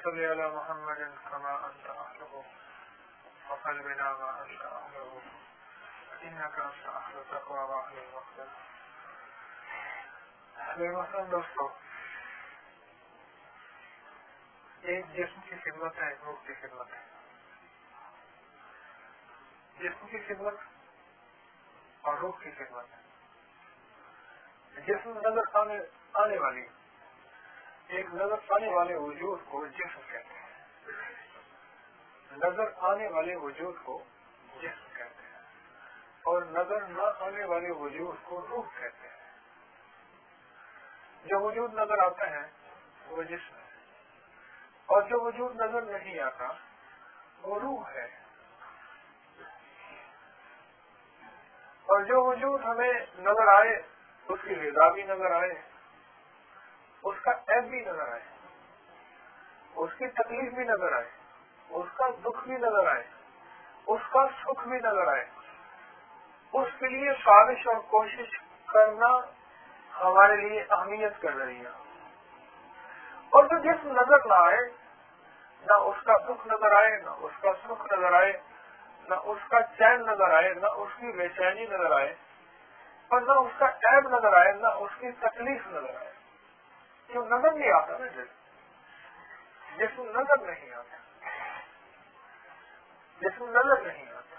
صل علی محمد کما انت اهله وصل بنا ما انت اهله انك انت اهل التقوى واهل المغفرة. بے محترم دوستو، ایک جسم کی خدمت ہے، ایک روح کی خدمت ہے. جسم کی خدمت اور روح کی خدمت ہے. جسم نظر آنے والی ایک نظر آنے والے وجود کو جسم کہتے ہیں، نظر آنے والے وجود کو جسم کہتے ہیں، اور نظر نہ آنے والے وجود کو روح کہتے ہیں. جو وجود نظر آتا ہے وہ جسم ہے، اور جو وجود نظر نہیں آتا وہ روح ہے. اور جو وجود ہمیں نظر آئے، اس کی رضا بھی نظر آئے، اس کا عیب بھی نظر آئے، اس کی تکلیف بھی نظر آئے، اس کا دکھ بھی نظر آئے، اس کا سکھ بھی نظر آئے، اس کے لیے کاوش اور کوشش کرنا ہمارے لیے اہمیت کر رہی ہے. اور جو جسم نظر نہ آئے، نہ اس کا دکھ نظر آئے، نہ اس کا سکھ نظر آئے، نہ اس کا چین نظر آئے، نہ اس کی بے چینی نظر آئے، اور نہ اس کا عیب نظر آئے، نہ اس کی تکلیف نظر آئے. جو نظر نہیں آتا نا، جسم نظر نہیں آتا، جسم نظر نہیں آتا،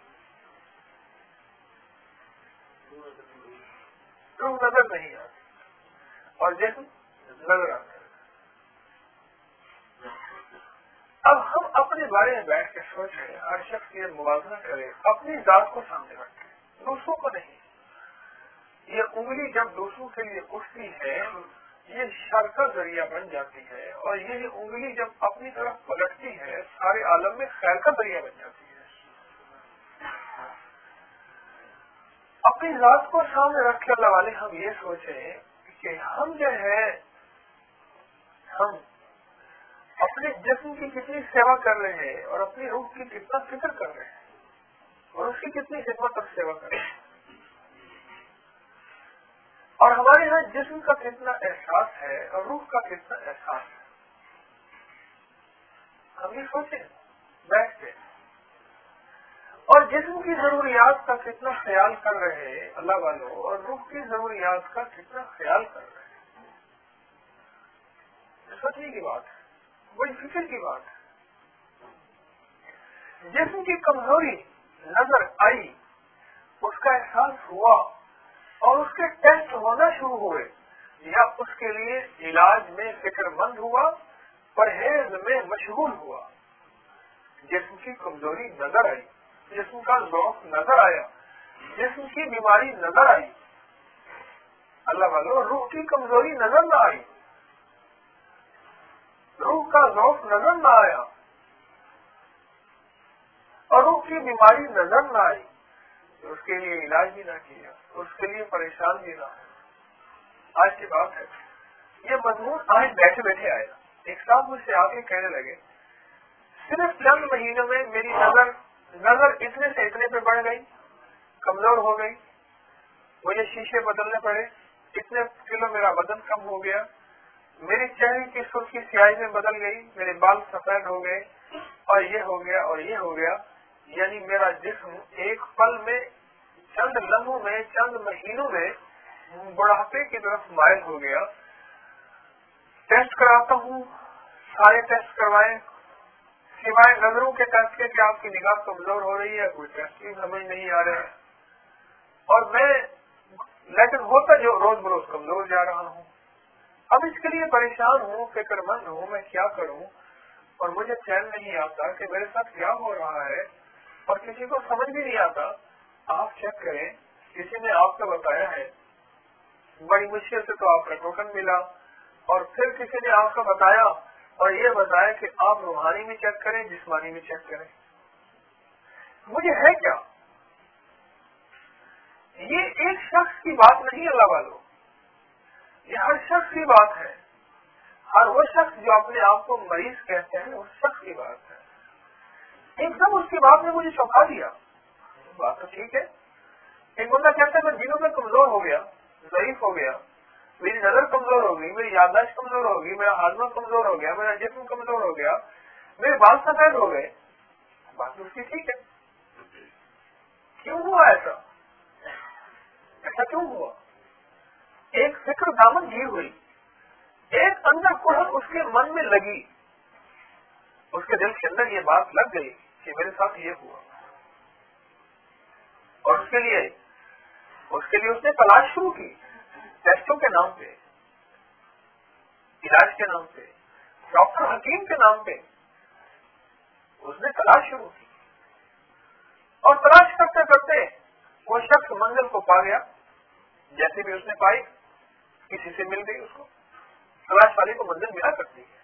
روح نظر نہیں آتی اور جسم نظر آتا ہے. اب ہم اپنے بارے میں بیٹھ کے سوچیں، ہر شخص یہ موازنہ کرے اپنی ذات کو سامنے رکھے، دوسروں کو نہیں. یہ انگلی جب دوسروں کے لیے اٹھتی ہے یہ شر کا ذریعہ بن جاتی ہے، اور یہ انگلی جب اپنی طرف پلٹتی ہے سارے عالم میں خیر کا ذریعہ بن جاتی ہے. اپنی ذات کو سامنے رکھ کے اللہ والے ہم یہ سوچیں کہ ہم جو ہے ہم اپنے جسم کی کتنی سیوا کر رہے ہیں، اور اپنی روح کی کتنا فکر کر رہے ہیں، اور اس کی کتنی خدمت اور سیوا کر رہے ہیں، اور ہمارے یہاں جسم کا کتنا احساس ہے اور روح کا کتنا احساس ہے. ہم یہ سوچیں بیٹھ کے، اور جسم کی ضروریات کا کتنا خیال کر رہے ہیں اللہ والوں، اور روح کی ضروریات کا کتنا خیال کر رہے ہیں. سوچنے کی بات ہے، بڑی فکر کی بات ہے. جسم کی کمزوری نظر آئی، اس کا احساس ہوا، اور اس کے ٹیسٹ ہونا شروع ہوئے، یا اس کے لیے علاج میں فکر مند ہوا، پرہیز میں مشغول ہوا. جسم کی کمزوری نظر آئی، جسم کا ضعف نظر آیا، جسم کی بیماری نظر آئی. اللہ والوں، روح کی کمزوری نظر نہ آئی، روح کا ضعف نظر نہ آیا، اور روح کی بیماری نظر نہ آئی. اس کے لیے علاج بھی نہ کیا، اس کے لیے پریشان بھی نہ ہو. آج کی بات ہے، یہ مضمون آج بیٹھے بیٹھے آیا. ایک صاحب مجھ سے آ کے کہنے لگے صرف چند مہینوں میں میری نظر اتنے سے اتنے پہ بڑھ گئی، کمزور ہو گئی، مجھے شیشے بدلنے پڑے، اتنے کلو میرا وزن کم ہو گیا، میری چہرے کی سرخی سیاہی میں بدل گئی، میرے بال سفید ہو گئے، اور یہ ہو گیا اور یہ ہو گیا. یعنی میرا جسم ایک پل میں، چند لمحوں میں، چند مہینوں میں بڑھاپے کی طرف مائل ہو گیا. ٹیسٹ کراتا ہوں، سارے ٹیسٹ کروائے، سوائے نظروں کے ٹیسٹ کے کہ آپ کی نگاہ کمزور ہو رہی ہے، کوئی ٹیسٹ بھی سمجھ نہیں آ رہے. اور میں لیکن ہوتا جو روز بروز کمزور جا رہا ہوں. اب اس کے لیے پریشان ہوں، فکر مند ہوں، میں کیا کروں، اور مجھے چین نہیں آتا کہ میرے ساتھ کیا ہو رہا ہے، اور کسی کو سمجھ بھی نہیں آتا. آپ چیک کریں، کسی نے آپ کو بتایا ہے، بڑی مشکل سے تو آپ کا ٹوکن ملا، اور پھر کسی نے آپ کو بتایا اور یہ بتایا کہ آپ روحانی بھی چیک کریں، جسمانی بھی چیک کریں. مجھے ہے کیا؟ یہ ایک شخص کی بات نہیں اللہ والوں، یہ ہر شخص کی بات ہے. ہر وہ شخص جو اپنے آپ کو مریض کہتے ہیں اس شخص کی بات ہے. ایک دم اس کی بات نے مجھے چونکا دیا. بات تو ٹھیک ہے، ایک بندہ کہتا ہے میں دنوں میں کمزور ہو گیا، ضعیف ہو گیا، میری نظر کمزور ہوگی، میری یادداشت کمزور ہوگی، میرا ہاضمہ کمزور ہو گیا، میرا جسم کمزور ہو گیا، میرے بال سفید ہو گئے، بات اس کی ٹھیک ہے. کیوں ہوا ایسا؟ ایسا کیوں ہوا؟ ایک فکر دامن گیر ہوئی، ایک اندر کڑک اس کے من میں لگی، اس کے دل کے اندر یہ بات لگ گئی کہ میرے ساتھ یہ ہوا. اور اس کے لیے اس نے تلاش شروع کی، ٹیسٹوں کے نام پہ، علاج کے نام پہ، ڈاکٹر حکیم کے نام پہ اس نے تلاش شروع کی. اور تلاش کرتے کرتے وہ شخص منزل کو پا گیا. جیسے بھی اس نے پائی، کسی سے مل گئی، اس کو تلاش والی کو منزل ملا کرتی ہے.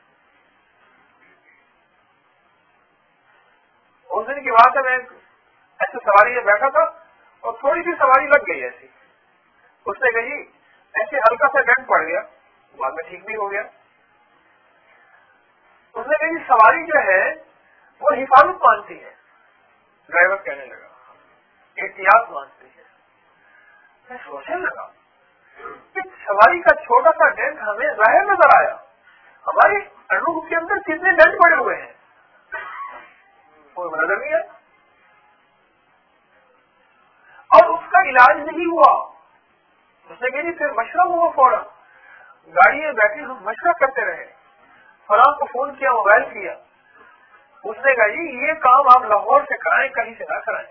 اس دن کی بات ہے، میں ایسے سواری میں بیٹھا تھا اور تھوڑی سی سواری لگ گئی ایسی. اس نے کہی ایسے ہلکا سا ڈنٹ پڑ گیا، بعد میں ٹھیک بھی ہو گیا. اس نے کہی سواری جو ہے وہ حفاظت مانتی ہے. ڈرائیور کہنے لگا احتیاط مانتی ہے. میں سوچنے لگا کہ سواری کا چھوٹا سا ڈنٹ ہمیں ظاہر نظر آیا، ہماری روح کے اندر کتنے ڈنٹ پڑے ہوئے ہیں وہ نظر نہیں ہے. اور اس کا علاج نہیں ہوا. اس نے کہی پھر مشورہ ہوا، فوراً گاڑی میں بیٹھے ہم مشورہ کرتے رہے، فلاں کو فون کیا، موبائل کیا. اس نے کہا جی یہ کام آپ لاہور سے کرائیں، کہیں سے نہ کرائیں.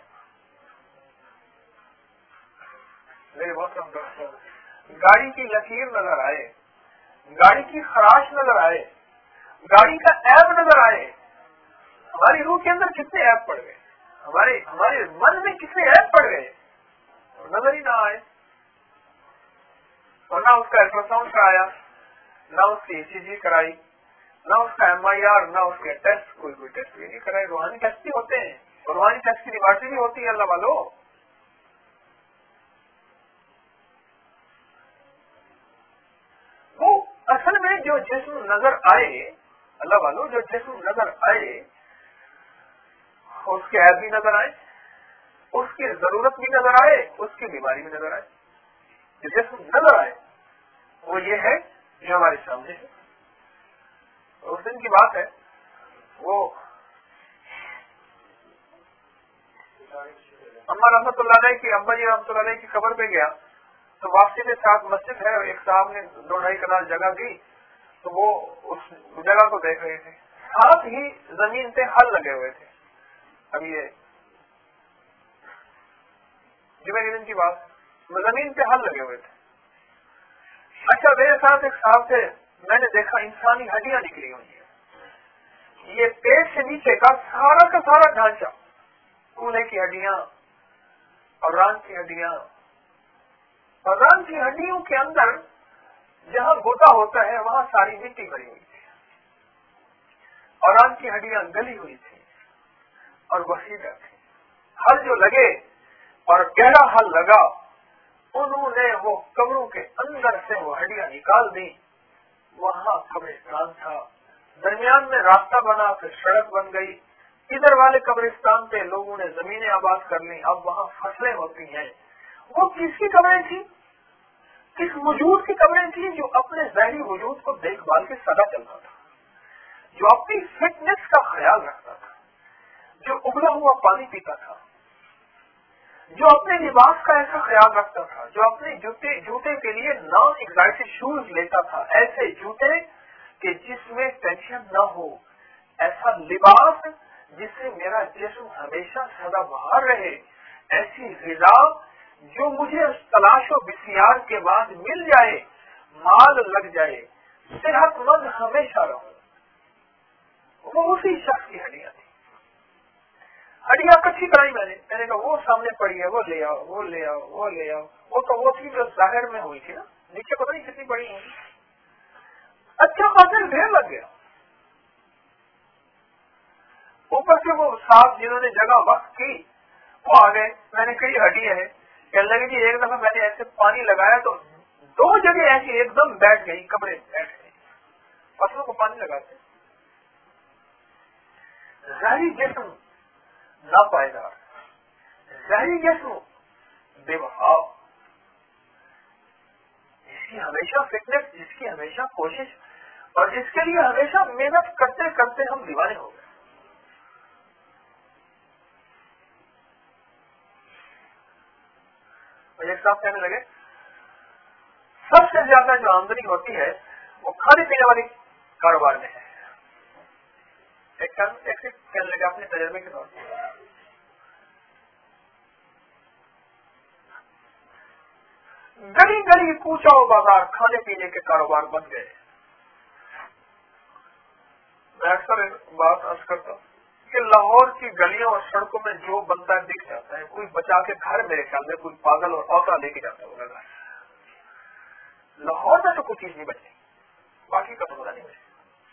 میرے بہت گاڑی کی لکیر نظر آئے، گاڑی کی خراش نظر آئے، گاڑی کا عیب نظر آئے، ہماری روح کے اندر کتنے عیب پڑ گئے، ہمارے من میں کتنے عیب پڑ گئے، نظر ہی نہ آئے. اور نہ اس کا الٹراساؤنڈ کرایا، نہ اس کی ECG کرائی، نہ اس کا MIR، نہ اس کے ٹیسٹ، کوئی ٹیسٹ بھی نہیں کرائے. روحانی ٹیسٹ بھی ہوتے ہیں، روحانی ٹیسٹ کی لیبارٹری بھی ہوتی ہے اللہ والو. وہ اصل میں جو جسم نظر آئے اللہ والو، جو جسم نظر آئے اس کے عیب بھی نظر آئے، اس کی ضرورت بھی نظر آئے، اس کی بیماری بھی نظر آئے. جو جسم نظر آئے وہ یہ ہے جو ہمارے سامنے ہے. اس دن کی بات ہے، وہ اما رحمۃ اللہ علیہ کی، ابا جی رحمۃ اللہ علیہ کی قبر پہ گیا تو واپسی کے ساتھ مسجد ہے، ایک صاحب نے 2-2.5 کنال جگہ دی تو وہ اس جگہ کو دیکھ رہے تھے. ساتھ ہی زمین پہ ہل لگے ہوئے تھے. اب یہ جمعے کے دن کی بات، زمین پہ ہل لگے ہوئے تھے. اچھا میرے ساتھ ایک صاحب تھے، میں نے دیکھا انسانی ہڈیاں نکلی ہوئی ہیں. یہ پیٹ سے نیچے کا سارا ڈھانچہ، کولے کی ہڈیاں اور ران کی ہڈیاں، اور ران کی ہڈیوں کے اندر جہاں گوتا ہوتا ہے وہاں ساری مٹی بھری ہوئی تھی، اور ران کی ہڈیاں گلی ہوئی تھی اور وسیدہ تھی. ہل جو لگے اور گہرا ہل لگا، انہوں نے وہ قبروں کے اندر سے وہ ہڈیاں نکال دی. وہاں قبرستان تھا، درمیان میں راستہ بنا، پھر سڑک بن گئی. ادھر والے قبرستان پہ لوگوں نے زمینیں آباد کر لی، اب وہاں فصلیں ہوتی ہیں. وہ کس کی قبریں تھیں؟ کس وجود کی قبریں تھیں؟ جو اپنے ظاہری وجود کو دیکھ بھال کے سدا چلتا تھا، جو اپنی فٹنس کا خیال رکھتا تھا، جو ابلا ہوا پانی پیتا تھا، جو اپنے لباس کا ایسا خیال رکھتا تھا، جو اپنے جوتے کے لیے نان ایگزائٹڈ شوز لیتا تھا، ایسے جوتے کہ جس میں ٹینشن نہ ہو، ایسا لباس جس سے میرا جسم ہمیشہ سدا بہار رہے، ایسی غذا جو مجھے تلاش و بسیار کے بعد مل جائے، مال لگ جائے، صحت مند ہمیشہ رہوں. وہ اسی شخص کی ہڈیاں تھی. ہڈیاں کچھی کرائی میں نے کہا وہ سامنے پڑی ہے، وہ لے آؤ، وہ لے آؤ، وہ لے آؤ. وہ تو وہ تھی جو ظاہر میں ہوئی تھی نا، نیچے پتہ نہیں کتنی بڑی ہوئی. اچھا خاطر ڈھیر لگ گیا. اوپر سے وہ صاحب جنہوں نے جگہ وقت کی وہ آ گئے. میں نے کئی ہڈی ہے، کہنے لگے کہ ایک دفعہ میں نے ایسے پانی لگایا تو 2 جگہ ایسی ایک دم بیٹھ گئی، کپڑے بیٹھ گئی. فصلوں کو پانی لگاتے. ظاہری جسم ناپائیدار، ظاہری جسم بے وفا. اس کی ہمیشہ فٹنس، جس کی ہمیشہ کوشش، اور جس کے لیے ہمیشہ محنت کرتے کرتے ہم دیوانے ہو گئے. ایک صاحب کہنے لگے سب سے زیادہ جو آمدنی ہوتی ہے وہ کھانے پینے والی کاروبار میں ہے. ایک کہنے لگے اپنے تجربے کے طور پر گلی گلی کوچا و بازار کھانے پینے کے کاروبار بن گئے. میں اکثر بات عرض کرتا ہوں کہ لاہور کی گلیوں اور سڑکوں میں جو بندہ دکھ جاتا ہے، کوئی بچا کے گھر میرے خیال میں کوئی پاگل اور اوترا لے کے جاتا ہوگا. لاہور میں تو کوئی چیز نہیں بچی، باقی کا تو پتا نہیں بچی.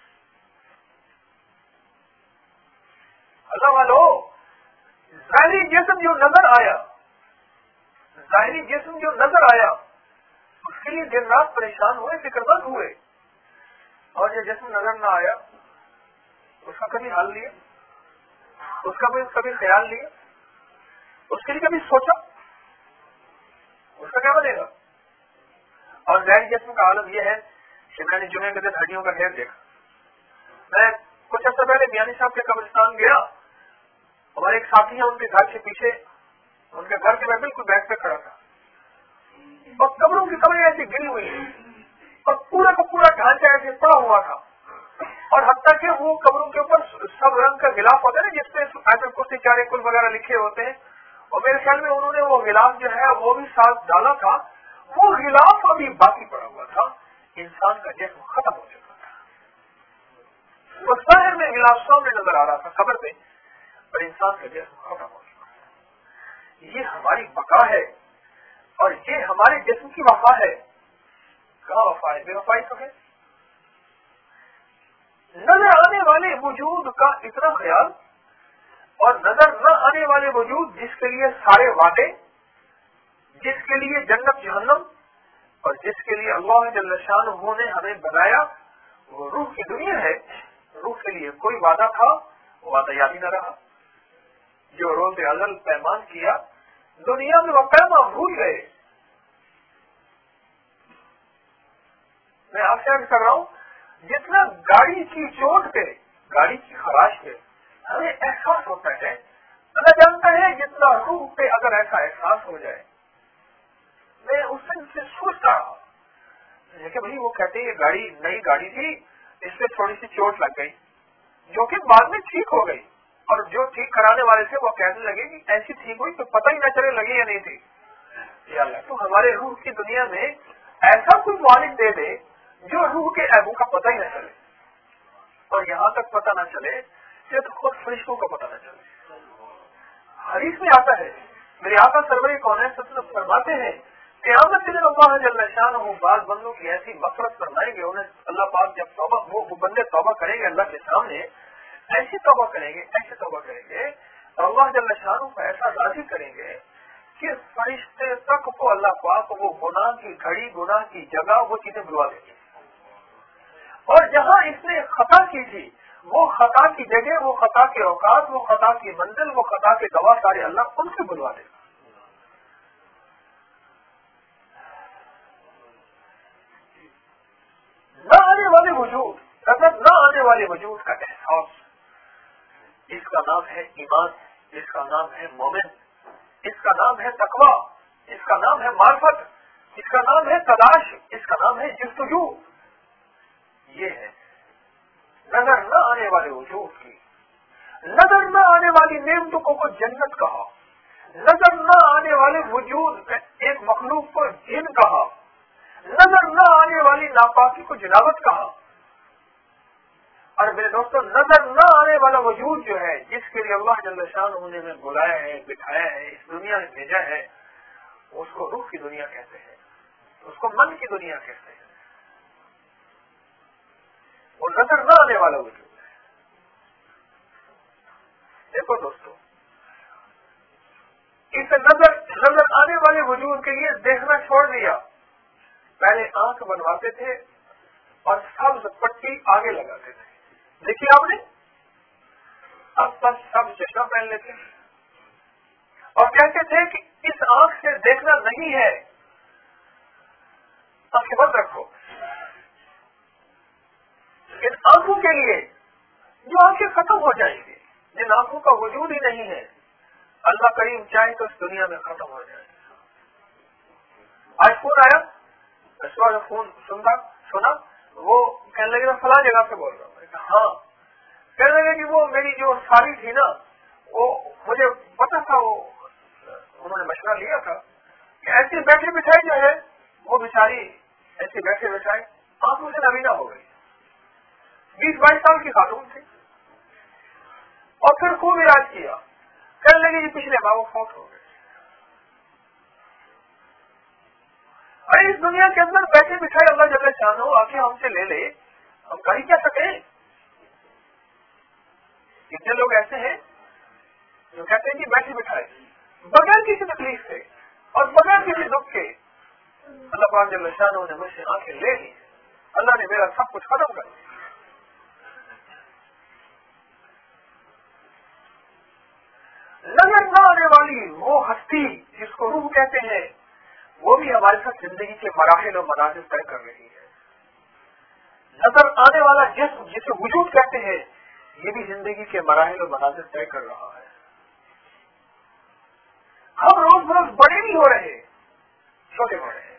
اللہ والو، ظاہری جسم جو نظر آیا، ظاہری جسم جو نظر آیا، اس کے لیے دن رات پریشان ہوئے، فکر مند ہوئے، اور جو جسم نظر نہ آیا اس کا کبھی حل لیا، اس کا کبھی خیال لیا، اس کے لیے کبھی سوچا اس کا کیا بنے گا. اور ظاہری جسم کا عالم یہ ہے کہ میں نے جمعے کے دن ہڈیوں کا ڈھیر دیکھا. میں کچھ عرصہ پہلے میانی صاحب کے قبرستان گیا. ہمارے ایک ساتھی ہیں، ان کے گھر کے پیچھے، ان کے گھر کے میں بالکل بیک پہ کھڑا تھا، اور قبروں کی قبریں ایسی گری ہوئی ہیں، اور پورا کا پورا ڈھانچہ ایسے پڑا ہوا تھا. اور حتیٰ کہ وہ قبروں کے اوپر سب رنگ کا غلاف ہوتا ہے نا، جس پہ آیت الکرسی چارے کل وغیرہ لکھے ہوتے ہیں، اور میرے خیال میں انہوں نے وہ غلاف جو ہے وہ بھی ساتھ ڈالا تھا. وہ غلاف ابھی باقی پڑا ہوا تھا. انسان کا جسم ختم ہو چکا تھا. وہ ظاہر میں غلاف سامنے نظر آ رہا تھا قبر پہ، اور انسان کا جسم ختم ہو چکا تھا. یہ ہماری بقا ہے، اور یہ ہمارے جسم کی وفا ہے. کہاں وفا ہے؟ بے وفائی تو ہے. نظر آنے والے وجود کا اتنا خیال، اور نظر نہ آنے والے وجود جس کے لیے سارے وعدے، جس کے لیے جنت جہنم، اور جس کے لیے اللہ جل شانہ نے ہمیں بنایا، وہ روح کی دنیا ہے. روح کے لیے کوئی وعدہ تھا، وہ وعدہ یاد ہی نہ رہا. جو روز ازل پیمان کیا، دنیا میں وہ پیمان بھول گئے. میں آپ سے عرض کر رہا ہوں، جتنا گاڑی کی چوٹ پہ، گاڑی کی خراش پہ ہمیں احساس ہوتا ہے، اللہ جانتا ہے جتنا روح پہ اگر ایسا احساس ہو جائے. میں اس دن سے سوچتا رہا کہ بھائی وہ کہتے ہیں یہ گاڑی نئی گاڑی تھی، اس پہ تھوڑی سی چوٹ لگ گئی، جو کہ بعد میں ٹھیک ہو گئی. اور جو ٹھیک کرانے والے تھے وہ کہنے لگے کہ ایسی ٹھیک ہوئی تو پتہ ہی نہ چلے لگی یا نہیں تھی. یا اللہ تو ہمارے روح کی دنیا میں ایسا کوئی معالج دے دے جو روح کے عیبوں کا پتہ ہی نہ چلے، اور یہاں تک پتہ نہ چلے کہ تو خود فرشتوں کا پتہ نہ چلے. حدیث میں آتا ہے، میرے آقا سرور کونین صلی اللہ علیہ وسلم فرماتے ہیں قیامت کے دن اللہ جل شانہ بعض بندوں کی ایسی مغفرت فرمائیں گے، انہیں اللہ پاک جب توبہ، وہ بندے توبہ کریں گے اللہ کے سامنے، ایسی توبہ کریں گے، ایسی توبہ کریں گے، اور اللہ جل شانہ کو ایسا راضی کریں گے کہ فرشتے تک کو اللہ پاک وہ گناہ کی گھڑی، گناہ کی جگہ وہ چیزیں بلوا دیں گے. اور جہاں اس نے خطا کی تھی وہ خطا کی جگہ، وہ خطا کے اوقات، وہ خطا کی منزل، وہ خطا کے گواہ سارے اللہ ان سے بلوا دے گا. نہ آنے والے وجود، نظر نہ آنے والے وجود کا احساس، اس کا نام ہے ایمان، اس کا نام ہے مومن، اس کا نام ہے تقوی، اس کا نام ہے معرفت، اس کا نام ہے تلاش، اس کا نام ہے جستجو. یہ ہے نظر نہ آنے والے وجود کی. نظر نہ آنے والی نعمتوں کو جنت کہا، نظر نہ آنے والے وجود ایک مخلوق کو جن کہا، نظر نہ آنے والی ناپاکی کو جنابت کہا. اور میرے دوستوں، نظر نہ آنے والا وجود جو ہے جس کے لیے اللہ جل شانہ نے ہمیں بلایا ہے، بٹھایا ہے، اس دنیا میں بھیجا ہے، اس کو روح کی دنیا کہتے ہیں، اس کو من کی دنیا کہتے ہیں. وہ نظر نہ آنے والا وجود ہے. دیکھو دوستو، اس نظر آنے والے وجود کے لیے دیکھنا چھوڑ دیا. پہلے آنکھ بنواتے تھے اور سبز پٹی آگے لگاتے تھے، دیکھیے آپ نے، اب بس سب چشمہ پہن لیتے اور کہتے تھے کہ اس آنکھ سے دیکھنا نہیں ہے، آنکھیں بند رکھو. ان آنکھوں کے لیے جو آنکھیں ختم ہو جائیں گی، جن آنکھوں کا وجود ہی نہیں ہے، اللہ کریم چاہے تو اس دنیا میں ختم ہو جائے. آج فون آیا، اس وقت فون سنا، وہ کہنے لگے میں فلاں جگہ سے بول رہا ہوں. ہاں. کہنے لگے کہ وہ میری جو ساری تھی نا، وہ مجھے پتا تھا، وہ انہوں نے مشورہ لیا تھا کہ ایسے بیٹھے بٹھائے جو ہے وہ بیچاری ایسے بیٹھے بٹھائے آنکھوں سے نابینا ہو گئی. 20-22 سال کی خاتون تھی، اور پھر خوب علاج کیا. کہنے لگے کہ پچھلے ماہ وہ فوت ہو گئے. ارے اس دنیا کے اندر بیٹھے بٹھائے اللہ جل شانہ آنکھیں ہم سے لے لے، ہم کر ہی کیا سکیں؟ کتنے لوگ ایسے ہیں جو کہتے ہیں کہ بیٹھے بٹھائے بغیر کسی تکلیف سے اور بغیر کسی دکھ کے اللہ پاک جل شانہ نے مجھ سے آنکھیں لے لی، اللہ نے میرا سب کچھ ختم کر دیا. نظر نہ آنے والی وہ ہستی جس کو روح کہتے ہیں، وہ بھی ہمارے ساتھ زندگی کے مراحل اور مناظر طے کر رہی ہے. نظر آنے والا جسم جسے وجود کہتے ہیں، یہ بھی زندگی کے مراحل اور مناظر طے کر رہا ہے. ہم روز بروز بڑے نہیں ہو رہے، چھوٹے ہو رہے ہیں.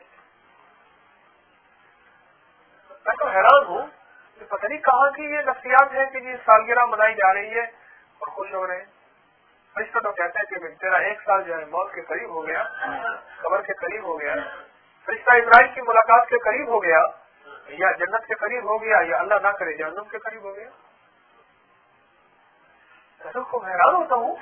میں تو حیران ہوں کہ پتہ نہیں کہاں کی یہ نفسیات ہے کہ یہ سالگرہ منائی جا رہی ہے اور خوش ہو رہے ہیں. فرشتہ تو کہتے ہیں کہ تیرا 1 سال جو ہے موت کے قریب ہو گیا، قبر کے قریب ہو گیا. فرشتہ ابراہیم کی ملاقات کے قریب ہو گیا، یا جنت کے قریب ہو گیا، یا اللہ نہ کرے جہنم کے قریب ہو گیا. میں تو حیران ہوتا ہوں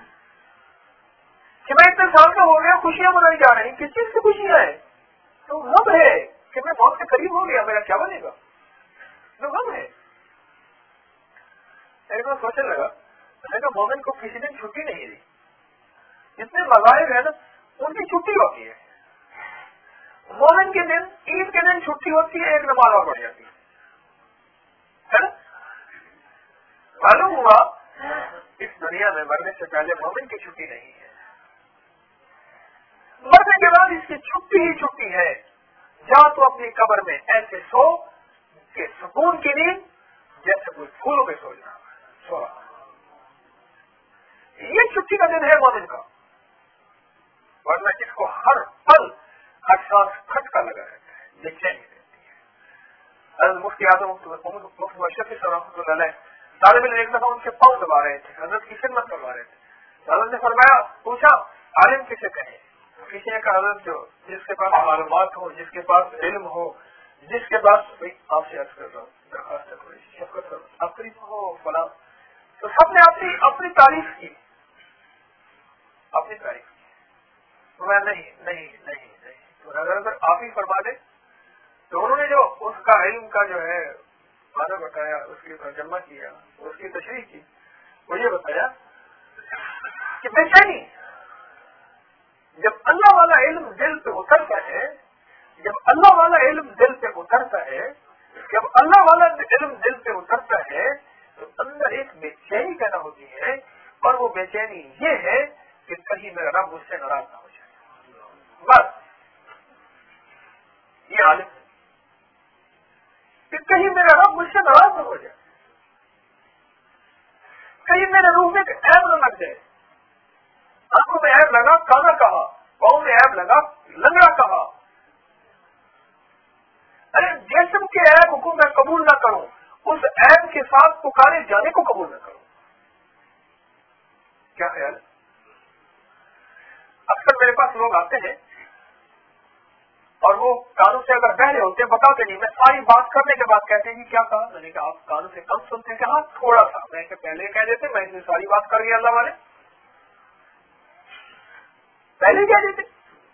کہ میں اتنے سال کا ہو گیا، خوشیاں منائی جا رہی ہیں. کس چیز کی خوشیاں ہیں؟ تو غم ہے کہ میں موت کے قریب ہو گیا، میرا کیا بنے گا؟ تو غم ہے. ایک بار سوچنے لگا، میں نے مومن کو کسی دن چھٹی نہیں دی. جتنے مذاہب ہیں نا ان کی چھٹی ہوتی ہے. مومن کے دن، عید کے دن چھٹی ہوتی ہے، ایک نماز اور پڑھ جاتی ہے. معلوم ہوا اس دنیا میں مرنے سے پہلے مومن کی چھٹی نہیں ہے، مرنے کے بعد اس کی چھٹی ہی چھٹی ہے. جا تو اپنی قبر میں ایسے سو کہ سکون کی نیند جیسے کوئی پھولوں میں سو جانا سو رہا. یہ چھٹی کا دن ہے مومن کا. ورنہ جس کو ہر پل ہر سانس کھٹکا لگا رہتا ہے، بے چینی رہتی ہے. مفتی اعظم مفتی مشرفی صاحب رحمۃ اللہ علیہ طالب علم ایک دفعہ ان کے پاؤں دبا رہے تھے، حضرت کی خدمت کروا رہے تھے. حضرت نے فرمایا، پوچھا عالم کسے کہیں؟ کسی نے کہا حضرت جو جس کے پاس معلومات ہو، جس کے پاس علم ہو، جس کے پاس آپ سے عرض کر رہا ہوں، درخواست ہے تھوڑی سی شفقت کرو، آپ قریب ہو فلاں. تو سب نے اپنی تعریف کی، اپنی تعریف کی. تو میں نہیں تو اگر آپ ہی فرما دیں. تو انہوں نے جو اس کا علم کا جو ہے معنی بتایا، اس کی ترجمہ کیا، اس کی تشریح کی. وہ یہ بتایا کہ بے چینی جب اللہ والا علم دل پہ اترتا ہے، جب اللہ والا علم دل پہ اترتا ہے، جب اللہ والا علم دل پہ اترتا ہے تو اندر ایک بے چینی پیدا ہوتی ہے. اور وہ بے چینی یہ ہے کہ کہیں میرا رب مجھ سے ناراض نہ ہو جائے. بس یہ عالم ہے کہ کہیں میرا رب مجھ سے ناراض نہ ہو جائے، کہیں میرے روح میں عیب نہ لگ جائے. آنکھوں میں عیب لگا، کانا کہا، پاؤں میں عیب لگا، لنگڑا کہا. ارے جسم کے عیب کو میں قبول نہ کروں، اس عیب کے ساتھ پکارے جانے کو قبول نہ کروں. کیا خیال؟ اکثر میرے پاس لوگ آتے ہیں اور وہ کانوں سے اگر بہرے ہوتے ہیں بتاتے نہیں. میں ساری بات کرنے کے بعد کہتے ہیں کہ کیا کہا؟ میں نے کہا آپ کانوں سے کم سنتے ہیں. کہا تھوڑا سا. میں کہ پہلے کہہ دیتے، میں اتنی ساری بات کر گیا، اللہ والے پہلے کہہ دیتے.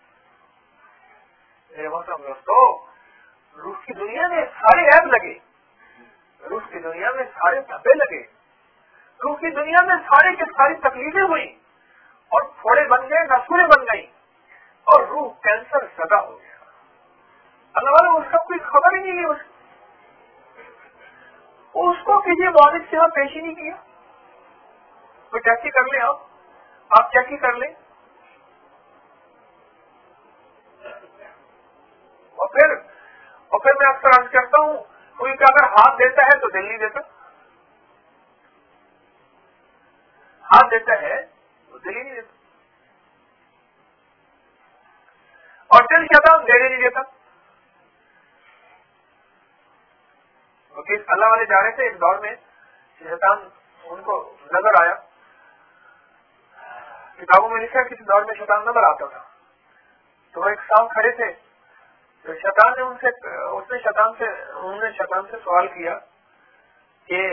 میرے محترم دوستو، روح کی دنیا میں سارے عیب لگے، روح کی دنیا میں سارے دھبے لگے، روح کی دنیا میں سارے کی ساری تکلیفیں ہوئی، اور پھوڑے بن گئے، نسویں بن گئی، اور روح کینسر زدہ ہو گیا. اللہ والے اس کا کوئی خبر ہی نہیں ہے. اس کو کسی والد سے پیش ہی نہیں کیا. کوئی چیک کر لیں، آپ چیک کر لیں. اور پھر मैं अक्सर अर्ज करता हूँ, कोई कि अगर हाथ देता है तो दिल नहीं देता, हाथ देता है तो दिल ही नहीं देता, और दिल शैतान देने नहीं देता। क्योंकि अल्लाह वाले जा रहे थे एक दौर में, शैतान उनको नजर आया, किताबों में लिखा किसी दौर में शैतान नजर आता था, तो वो एक साहब खड़े थे, तो शैतान ने उन्होंने शैतान से सवाल किया कि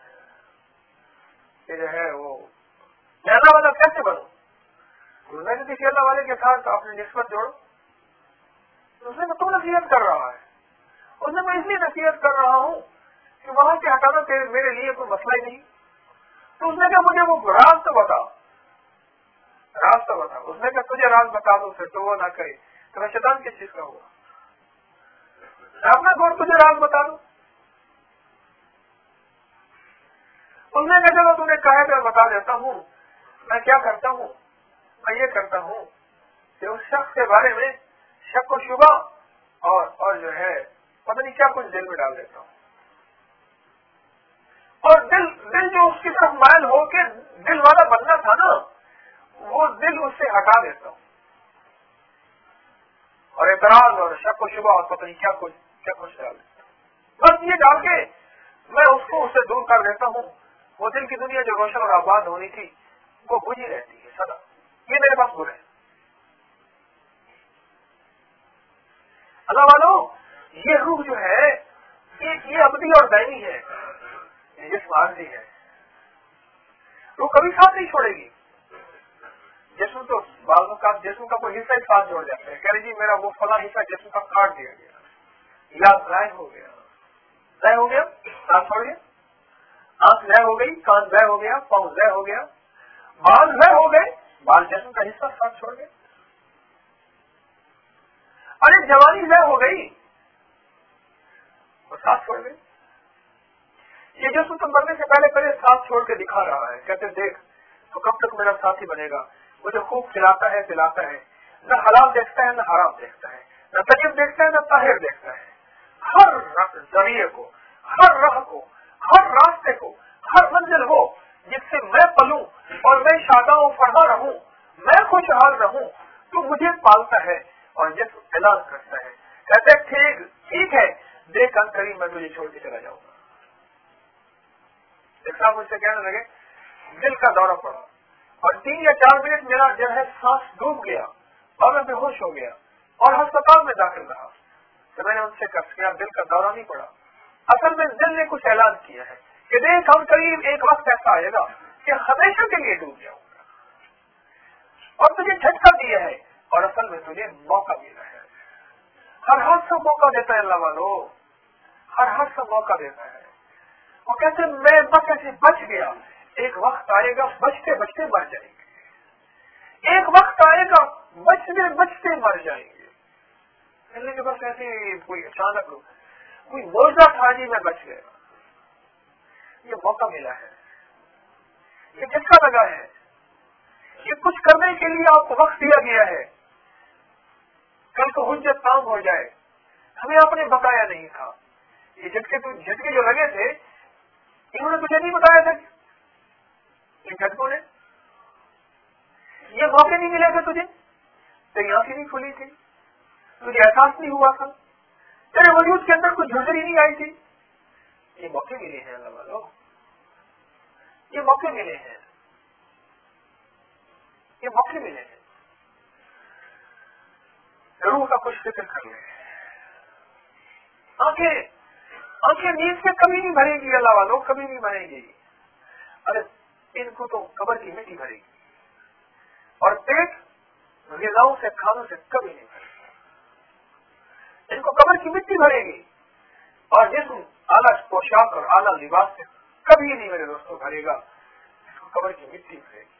जो है वो मैं अल्लाह वाला कैसे बनूं? उसने किसी अल्लाह वाले के साथ अपनी निस्बत जोड़ो। उसने तो नसीहत कर रहा है, उसने मैं इसलिए नसीहत कर रहा हूँ कि वहां से हटाना मेरे लिए कोई मसला ही नहीं। तो उसने कहा मुझे वो राज तो बता, राज तो बता। उसने कहा तुझे राज बता दो, फिर तो वो ना करे तो मैं शैतान किस चीज का हुआ, अपना गौर तुझे राज बता दो। उसने कहा चलो तुमने कहा मैं बता देता हूँ, मैं क्या करता हूँ, मैं ये करता हूँ कि उस शख्स के बारे में शक को शुबा और जो है पता नहीं क्या कुछ दिल में डाल देता हूँ, और दिल जो उसकी तरफ मायल हो के दिल वाला बनना था ना, वो दिल उससे हटा देता हूँ, और एतराज और शक को शुबा और पता नहीं क्या कुछ डाल देता हूँ। बस ये डाल के मैं उससे दूर कर देता हूँ। वो दिल की दुनिया जो रोशन और आबाद होनी थी वो बुझी रहती है सदा। ये मेरे पास गुण है। अल्लाह वालों, ये रूह जो है ये अबदी और दायमी है, ये जिस्मानी है, रूह कभी साथ नहीं छोड़ेगी। जिस्म तो बालों का जिस्म का कोई हिस्सा ही साथ जोड़ जाता है, कह रहे जी मेरा वो फला हिस्सा जिस्म का काट दिया गया, या गाय हो गया, साथ छोड़ गया, आंख लय हो गई, कान लय हो गया, पाँव लय हो गया, बाल लय हो गए, बाल जिस्म का हिस्सा साथ छोड़ गए। अरे जवानी लय हो गई और साथ छोड़ गई। ये जिस्म तो मरने से पहले साथ छोड़ के दिखा रहा है, कहते देख तो कब तक मेरा साथी बनेगा। मुझे खूब खिलाता है पिलाता है, न हलाल देखता है न हराम देखता है, न तजीब देखता है न ताहिर देखता है। हर जरिए को, हर राह को, हर रास्ते को, हर मंजिल हो जिससे मैं पलूं और मैं शादाओं फरहा रहूं, मैं खुशहाल रहूं, तो मुझे पालता है और जिस ऐलान करता है, कहते ठीक है देख अंतरी मैं तुझे छोड़ के चला जाऊंगा। जैसा मुझसे कहने लगे दिल का दौरा पड़ा और 3 या 4 मिनट मेरा जो है सांस डूब गया और मैं बेहोश हो गया और अस्पताल में दाखिल रहा। तो मैंने उनसे कहा कि दिल का दौरा नहीं पड़ा, असल में दिल ने कुछ ऐलान किया है कि देख हम करीब एक वक्त ऐसा आएगा कि हमेशा के लिए डूब जाऊंगा, और तुझे झटका दिया है और असल में तुझे मौका मिला है। हर हाथ से मौका देता है अल्लाह वालों, हर हाथ से मौका देता है। वो कहते मैं बस ऐसे बच गया, एक वक्त आएगा बचते बचते मर जाएंगे, एक वक्त आएगा बचते बचते मर जाएंगे। कहने के बस ऐसे कोई अचानक कोई मौजूदा था जी मैं बच गया, ये मौका मिला है, ये झटका लगा है, ये कुछ करने के लिए आपको वक्त दिया गया है। कल को हुज्जत काम हो जाए, हमें आपने बताया नहीं था। ये झटके जो लगे थे इन्होंने तुझे नहीं बताया था, इन झटकों ने ये मौके नहीं मिले थे तुझे, तेरी आंखें नहीं खुली थी, तुझे एहसास नहीं हुआ था, तेरे वजूद के अंदर कुछ झुंझरी नहीं आई थी। ये मौके मिले हैं अल्लाह वालों, ये मौके मिले हैं, ये मौके मिले हैं। रूह का कुछ फिक्र कर ले। आंखें नींद से कभी नहीं भरेगी अल्लाह वालों, कभी नहीं भरेगी। अरे इनको तो कब्र की मिट्टी भरेगी, और पेट ग़िज़ाओं से खानों से कभी नहीं भरेगा, इनको कब्र की मिट्टी भरेगी। और जिस्म आला पोशाक और आला लिबास से कभी नहीं मेरे दोस्तों भरेगा, इसको कब्र की मिट्टी भरेगी,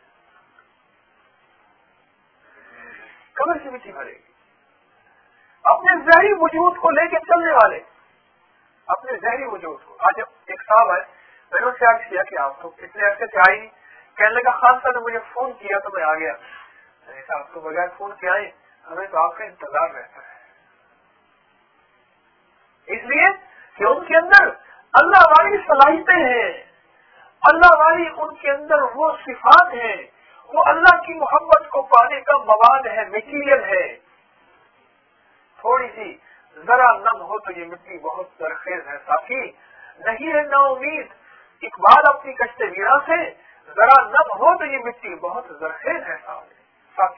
कब्र की मिट्टी भरेगी। अपने ज़ाहिरी वजूद को लेकर चलने वाले, अपने ज़ाहिरी वजूद को। आज एक साहब है, मैंने उससे आज किया कि आप तो कितने अर्से से आई, कहने लगा खान साहब ने मुझे फोन किया तो मैं आ गया। ऐसा आपको बगैर फोन के आए, हमें तो आपका इंतजार रहता है। اس لیے کہ ان کے اندر اللہ والی صلاحیتیں ہیں، اللہ والی ان کے اندر وہ صفات ہیں، وہ اللہ کی محبت کو پانے کا مواد ہے، میٹیریل ہے۔ تھوڑی سی ذرا نم ہو تو یہ مٹی بہت زرخیز ہے، ساتھی نہیں ہے نا امید اقبال اپنی کشت ویرا سے، ذرا نم ہو تو یہ مٹی بہت زرخیز ہے ساتھی۔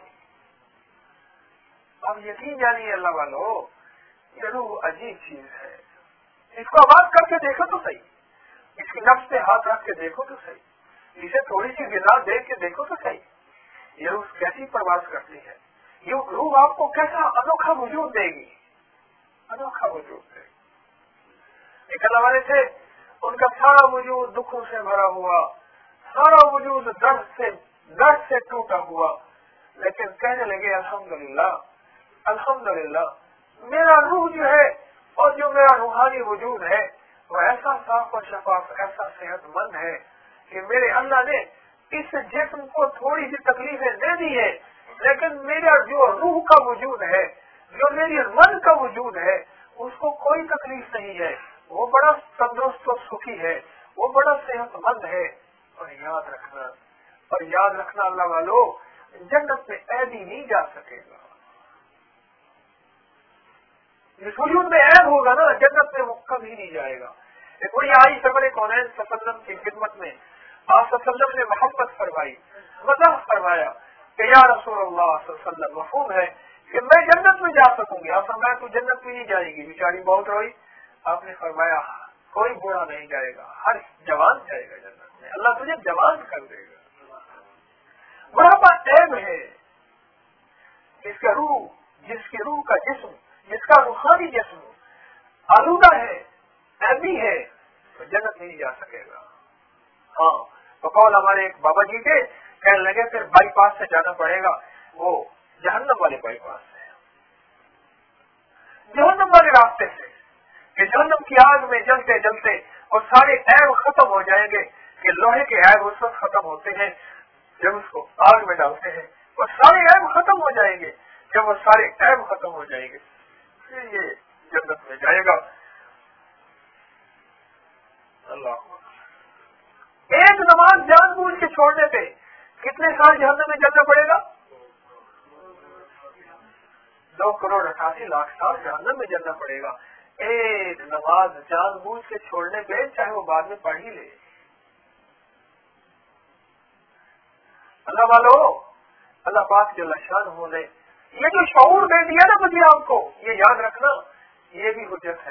اب یقین جانیے اللہ والو، یہ روح عجیب چیز ہے، اس کو آواز کر کے دیکھو تو صحیح، اس کی نفس پہ ہاتھ رکھ کے دیکھو تو صحیح، اسے تھوڑی سی غذا دے کے دیکھو تو صحیح، یہ روح کیسی پرواز کرتی ہے، یہ روح آپ کو کیسا انوکھا وجود دے گی، انوکھا وجود دے گی۔ ایک اللہ والے تھے، ان کا سارا وجود دکھوں سے بھرا ہوا، سارا وجود درد سے ٹوٹا ہوا، لیکن کہنے لگے الحمدللہ الحمدللہ، میرا روح جو ہے اور جو میرا روحانی وجود ہے وہ ایسا صاف اور شفاف، ایسا صحت مند ہے کہ میرے اللہ نے اس جسم کو تھوڑی سی تکلیفیں دے دی ہے، لیکن میرا جو روح کا وجود ہے، جو میری من کا وجود ہے، اس کو کوئی تکلیف نہیں ہے، وہ بڑا تندرست اور سکھی ہے، وہ بڑا صحت مند ہے۔ اور یاد رکھنا اللہ والو، جنت میں عیبی نہیں جا سکے گا، جس وجود میں عیب ہوگا نا جنت میں وہ کبھی نہیں جائے گا۔ ایک بڑی آئی سرور کونین صلی اللہ علیہ وسلم کی خدمت میں آپ صلی اللہ علیہ وسلم نے محبت فرمائی، مزاح فرمایا کہ یا رسول اللہ صلی اللہ علیہ وسلم، مفہوم ہے کہ میں جنت میں جا سکوں گی۔ آپ فرمایا تو جنت میں نہیں جائے گی، بیچاری بہت روئی۔ آپ نے فرمایا کوئی بوڑھا نہیں جائے گا، ہر جوان جائے گا جنت میں، اللہ تجھے جوان کر دے گا۔ بڑھاپا عیب ہے، جس کی روح کا جسم، جس کا روحانی جسم آلودہ ہے، عیبی ہے، تو جنت نہیں جا سکے گا۔ ہاں بقول ہمارے ایک بابا جی کے کہنے لگے پھر بائی پاس سے جانا پڑے گا، وہ جہنم والے بائی پاس سے، جہنم والے راستے سے، کہ جہنم کی آگ میں جلتے جلتے اور سارے عیب ختم ہو جائیں گے، کہ لوہے کے عیب اس وقت ختم ہوتے ہیں جب اس کو آگ میں ڈالتے ہیں، اور سارے عیب ختم ہو جائیں گے جب وہ سارے عیب ختم ہو جائیں گے، پھر یہ جنت میں جائے گا۔ اللہ، ایک نماز جان بوجھ کے چھوڑنے پہ کتنے سال جہنم میں جلنا پڑے گا؟ 2,88,00,000 سال جہنم میں جلنا پڑے گا، ایک نماز جان بوجھ کے چھوڑنے پہ، چاہے وہ بعد میں پڑھ ہی لے۔ اللہ والو، اللہ پاک جل شانہ نے یہ جو شعور دے دیا نا مجھے آپ کو، یہ یاد رکھنا، یہ بھی حجت ہے۔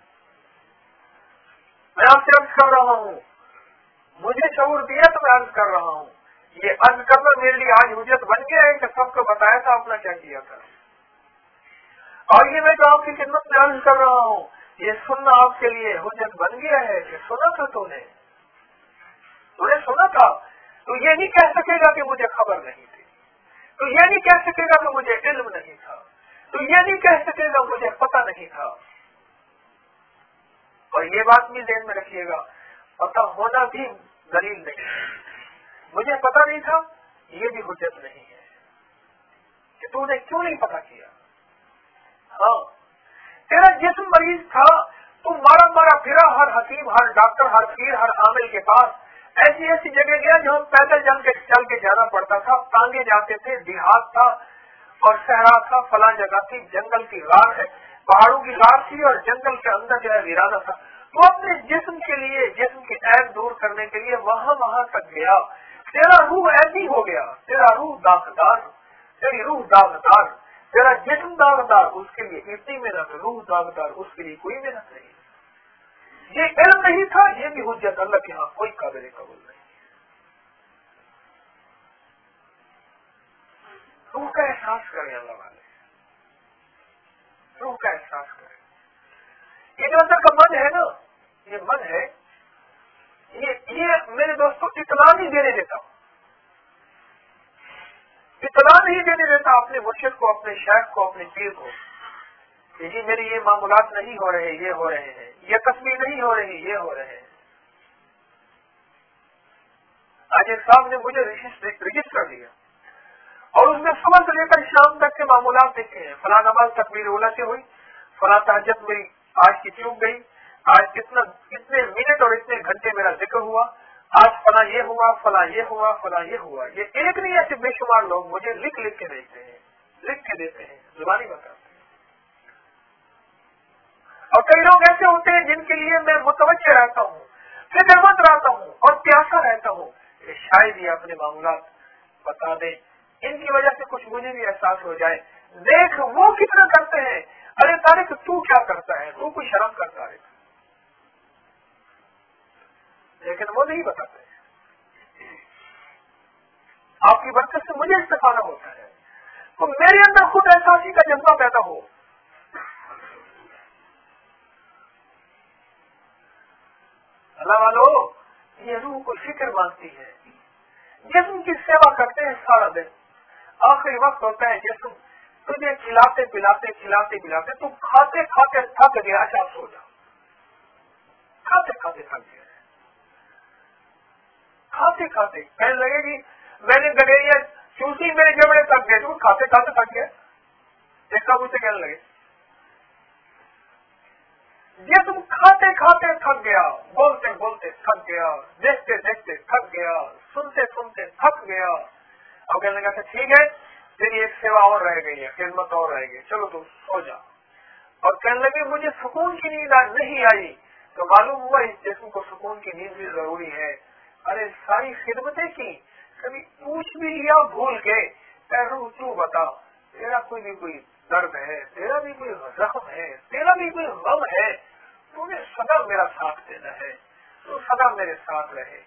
میں آپ سے عرض کر رہا ہوں، مجھے شعور دیا تو میں عرض کر رہا ہوں، یہ عرض کرنا میرے لیے آج حجت بن گیا ہے کہ سب کو بتایا تھا اپنا کیا کیا تھا، اور یہ میں تو آپ کی خدمت میں عرض کر رہا ہوں، یہ سننا آپ کے لیے حجت بن گیا ہے کہ سنا تھا تو نے سنا تھا، تو یہ نہیں کہہ سکے گا کہ مجھے خبر نہیں تھی، تو یہ نہیں کہہ سکے گا کہ مجھے علم نہیں تھا، تو یہ نہیں کہہ سکے گا مجھے پتہ نہیں تھا۔ اور یہ بات بھی ذہن میں رکھیے گا، پتہ ہونا بھی دلیل نہیں ہے، مجھے پتہ نہیں تھا یہ بھی حجت نہیں ہے کہ تو نے کیوں نہیں پتہ کیا۔ ہاں تیرا جسم مریض تھا، تو مارا پھرا ہر حکیم، ہر ڈاکٹر، ہر پیر، ہر عامل کے پاس، ایسی ایسی جگہ گیا جہاں پیدل چل کے جانا پڑتا تھا، ٹانگے جاتے تھے، دیہات تھا اور صحرا تھا، فلاں جگہ تھی، جنگل کی غار ہے، پہاڑوں کی غار تھی اور جنگل کے اندر جو ہے ویرانہ تھا، تو اپنے جسم کے لیے، جسم کے عیب دور کرنے کے لیے وہاں تک گیا۔ تیرا روح ایسی ہو گیا، تیرا روح داغدار، تیری روح داغدار، تیرا جسم داغدار، اس کے لیے اتنی محنت، روح داغدار، اس کے لیے کوئی محنت نہیں۔ یہ علم نہیں تھا، یہ بھی حجت اللہ کے ہاں کوئی قابل قبول نہیں۔ روح کا احساس کریں اللہ والے، روح کا احساس کریں۔ یہ جو اندر کا من ہے نا، یہ من ہے، یہ میرے دوستوں اطلاع نہیں دینے دیتا، اطلاع نہیں دینے دیتا اپنے مرشد کو، اپنے شیخ کو، اپنے پیر کو کہ جی میری یہ معاملات نہیں ہو رہے، یہ ہو رہے ہیں، یہ تصویر نہیں ہو رہی، یہ ہو رہے ہیں۔ آج ایک صاحب نے مجھے رجسٹر دیا اور اس میں صبح سے لے کر شام تک کے معاملات دیکھے ہیں، فلاں نماز تکبیر اولیٰ سے ہوئی، فلاں تہجد میری आज की चूक गई, आज कितने मिनट और इतने घंटे मेरा जिक्र हुआ, आज फला ये हुआ, फला ये हुआ, फला ये हुआ। ये एक नहीं, ऐसे बेशुमार लोग मुझे लिख लिख के देते हैं, लिख के देते हैं, जुबानी बताते हैं। और कई लोग ऐसे होते हैं जिनके लिए मैं मुतवज्जह रहता हूँ, फिक्रमंद रहता हूँ और प्यासा रहता हूँ, शायद ये अपने मामलात बता दें, इनकी वजह से कुछ मुझे भी एहसास हो जाए। देख वो कितना करते हैं, अरे तारिक तू क्या करता है, तू कोई शर्म कर तारिक, लेकिन वो नहीं बताते। आपकी बरकत से मुझे इस्तेफादा होता है, तो मेरे अंदर खुद एहसासी का जज्बा पैदा हो। अल्लाह वालों, ये रूह को फिक्र मांगती है। जिस्म की सेवा करते हैं सारा दिन, आखिरी वक्त होता है जिस्म तुझे खिलाते पिलाते तू खाते खाते थक गया, अच्छा सो जा, खाते खाते थक गया, खाते खाते कहने लगेगी मैंने गडेरिया चूसी, मेरे जबड़े थक गए, तू खाते खाते थक गया, देखा मुझसे कहने लगे ये तुम खाते खाते थक गया, बोलते बोलते थक गया, देखते देखते थक गया, सुनते सुनते थक गया। अब कहने लगा ठीक है, तेरी एक सेवा और रह गई है, खिदमत और रह गई, चलो तुम सो जा। और कहने लगे मुझे सुकून की नींद नहीं आई, तो मालूम हुआ इस जिस्म को सुकून की नींद भी जरूरी है। अरे सारी खिदमतें की, कभी पूछ भी लिया भूल के, रूह तू बता तेरा कोई दर्द है, तेरा भी कोई जख्म है, तेरा भी कोई गम है, तूने सदा मेरा साथ देना है, तू सदा मेरे साथ रहे।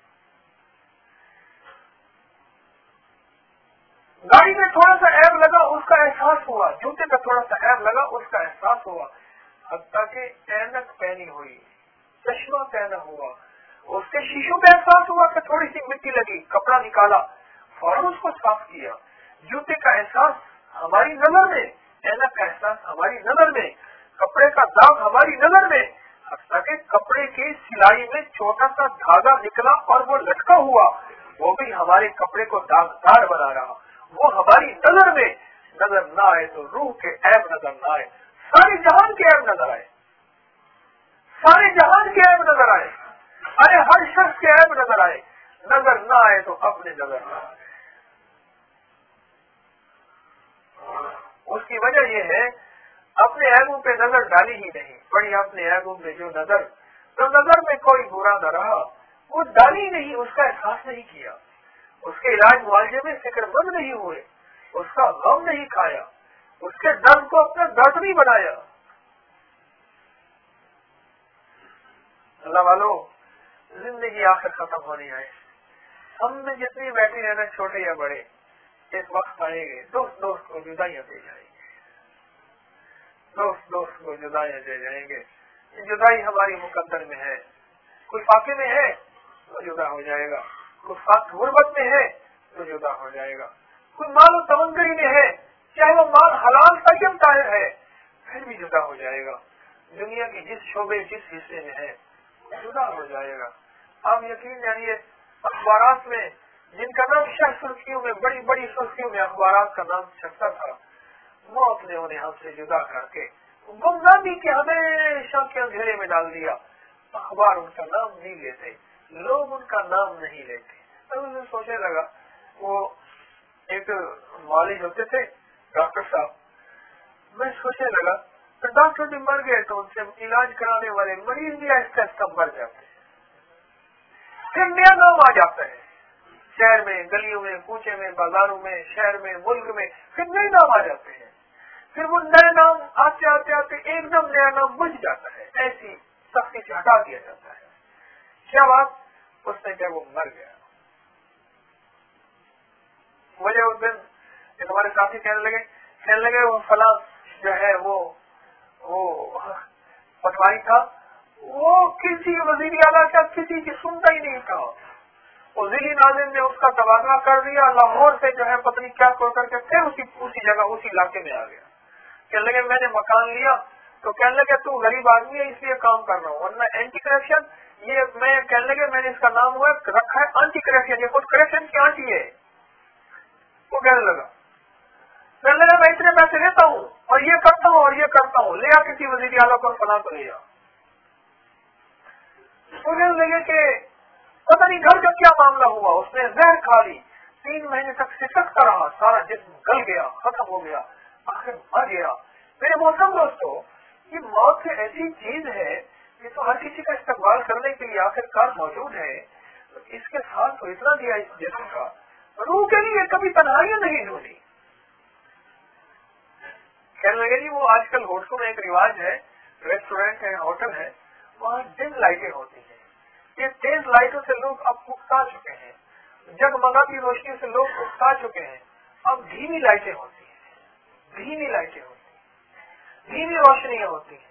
गाड़ी में थोड़ा सा ऐब लगा, उसका एहसास हुआ, जूते का थोड़ा सा ऐब लगा, उसका एहसास हुआ, हत्ता के ऐनक पहनी हुई, चश्मा पहना हुआ, उसके शीशों पे एहसास हुआ कि थोड़ी सी मिट्टी लगी, कपड़ा निकाला, फौरन उसको साफ किया। जूते का एहसास हमारी नजर में, ऐनक का एहसास हमारी नजर में, कपड़े का दाग हमारी नजर में, हत्ता के कपड़े की सिलाई में छोटा सा धागा निकला और वो लटका हुआ, वो भी हमारे कपड़े को दागदार बना रहा, वो हमारी नजर में नजर न आए तो रूह के ऐब नजर न आए, सारे जहान के ऐब नजर आए, सारे जहान के ऐब नजर आए, अरे हर शख्स के ऐब नजर आए, नजर न आए तो अपने नजर न आए। उसकी वजह यह है अपने ऐबों पे नजर डाली ही नहीं, बड़ी अपने ऐबों में जो नजर में कोई बुरा न रहा, वो डाली नहीं, उसका एहसास नहीं किया, उसके इलाज मुआवजे में फिक्रमंद नहीं हुए, उसका गम नहीं खाया, उसके दर्द को अपना दर्द नहीं बनाया। अल्लाह वालों, जिंदगी आखिर खत्म होनी है, हम में जितनी बैठे हैं ना, छोटे या बड़े, एक वक्त आएंगे दोस्त को जुदाइयां दे जाएंगे, दोस्त को जुदाइयां दे जाएंगे। जुदाई हमारी मुकद्दर में है, कोई फाके में है तो जुदा हो जाएगा, कोई गुर्बत में है तो जुदा हो जाएगा, कोई माल तमंगरी में है, चाहे वो माल हलाल तय्यब है, फिर भी जुदा हो जाएगा। दुनिया की जिस शोबे जिस हिस्से में है जुदा हो जाएगा। आप यकीन जानिए, अखबारात में जिनका नाम शहर सुर्खियों में, बड़ी बड़ी सुर्खियों में अखबारात का नाम छपता था, मौत ने उन्हें हमसे जुदा करके गुमनामी के हमेशा के अंधेरे में डाल दिया। अखबार उनका नाम नहीं लेते, लोग उनका नाम नहीं लेते। तो मुझे सोचने लगा, वो एक मालिक होते थे डॉक्टर साहब, मैं सोचने लगा तो डॉक्टर भी मर गए तो उनसे इलाज कराने वाले मरीज भी आहिस्ता आहिस्ता मर जाते हैं, फिर नया नाम आ जाता है, शहर में, गलियों में, कूचे में, बाजारों में, शहर में, मुल्क में, फिर नए नाम आ जाते हैं, फिर वो नए नाम आते आते आते एकदम नया नाम बुझ जाता है, ऐसी सख्ती से हटा दिया जाता है। क्या बात, उसने क्या वो मर गया। मुझे उस दिन हमारे साथी कहने लगे वो फला जो है वो पटवारी था, वो किसी वजीर आला का किसी की सुनता ही नहीं था, वो जिली नाज़िम ने उसका तबादला कर दिया, लाहौर से जो है पत्नी क्या कर करके फिर उसी जगह उसी इलाके में आ गया। कहने लगे मैंने मकान लिया, तो कहने लगे तू गरीब आदमी है इसलिए काम कर रहा हूँ, वरना एंटी करप्शन, ये मैं कहने लगे मैंने इसका नाम हुआ रखा है एंटी करप्शन, ये खुद करप्शन की आंटी है। वो कहने लगा मैं इतने पैसे लेता हूँ और ये करता हूँ और ये करता हूँ, ले आ किसी वजीर आला को फलां को ले आ। मुझे लगे कि पता नहीं घर का क्या मामला हुआ, उसने जहर खा ली, 3 महीने तक सिसकता रहा, सारा जिस्म गल गया, खत्म हो गया, आखिर मर गया। मेरे मोहतरम दोस्तों, ये मौत से ऐसी चीज है ये तो हर किसी का इस्तेमाल करने के लिए आखिरकार मौजूद है। तो इसके साथ तो इतना दिया इस जिस्म का, रूह के लिए कभी तन्हाइयां नहीं ढूंढी। कहने लगे जी वो आजकल होटलों में एक रिवाज है, रेस्टोरेंट है, होटल है, वहाँ डिम लाइटें होती हैं। ये तेज लाइटों से लोग अब उकता चुके हैं, जगमगाती रोशनी से लोग उकता चुके हैं। अब धीमी लाइटें होती हैं, धीमी लाइटें होती हैं, धीमी रोशनियां होती हैं।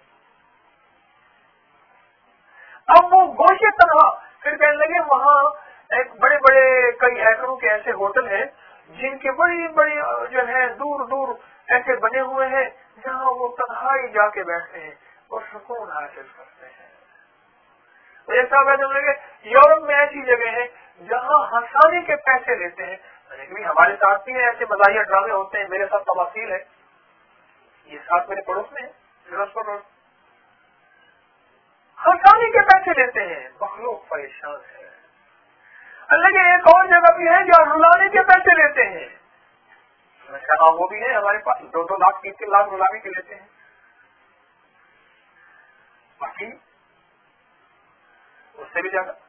अब वो गोशे तनहा फिर कहने लगे वहाँ एक बड़े बड़े कई एकड़ों के ऐसे होटल हैं जिनके बड़ी बड़ी जो है दूर दूर ऐसे बने हुए हैं जहाँ वो तन्हाई जाके बैठते हैं और सुकून हासिल करते हैं। तो ऐसा कहने लगे यूरोप में ऐसी जगह है जहाँ हंसाने के पैसे लेते हैं। भी हमारे साथ भी ऐसे मजाहिया ड्रामे होते हैं, मेरे साथ तवासील है, ये साथ मेरे पड़ोस में है, फिरोजपुर रोड, हंसाने के पैसे लेते हैं, मखलूक परेशान है। लगे एक और जगह भी है जहाँ रुलाने के पैसे लेते हैं। हाँ वो भी है हमारे पास, 2-2 लाख 3-3 लाख रुलाने के लेते हैं। बाकी उससे भी ज्यादा।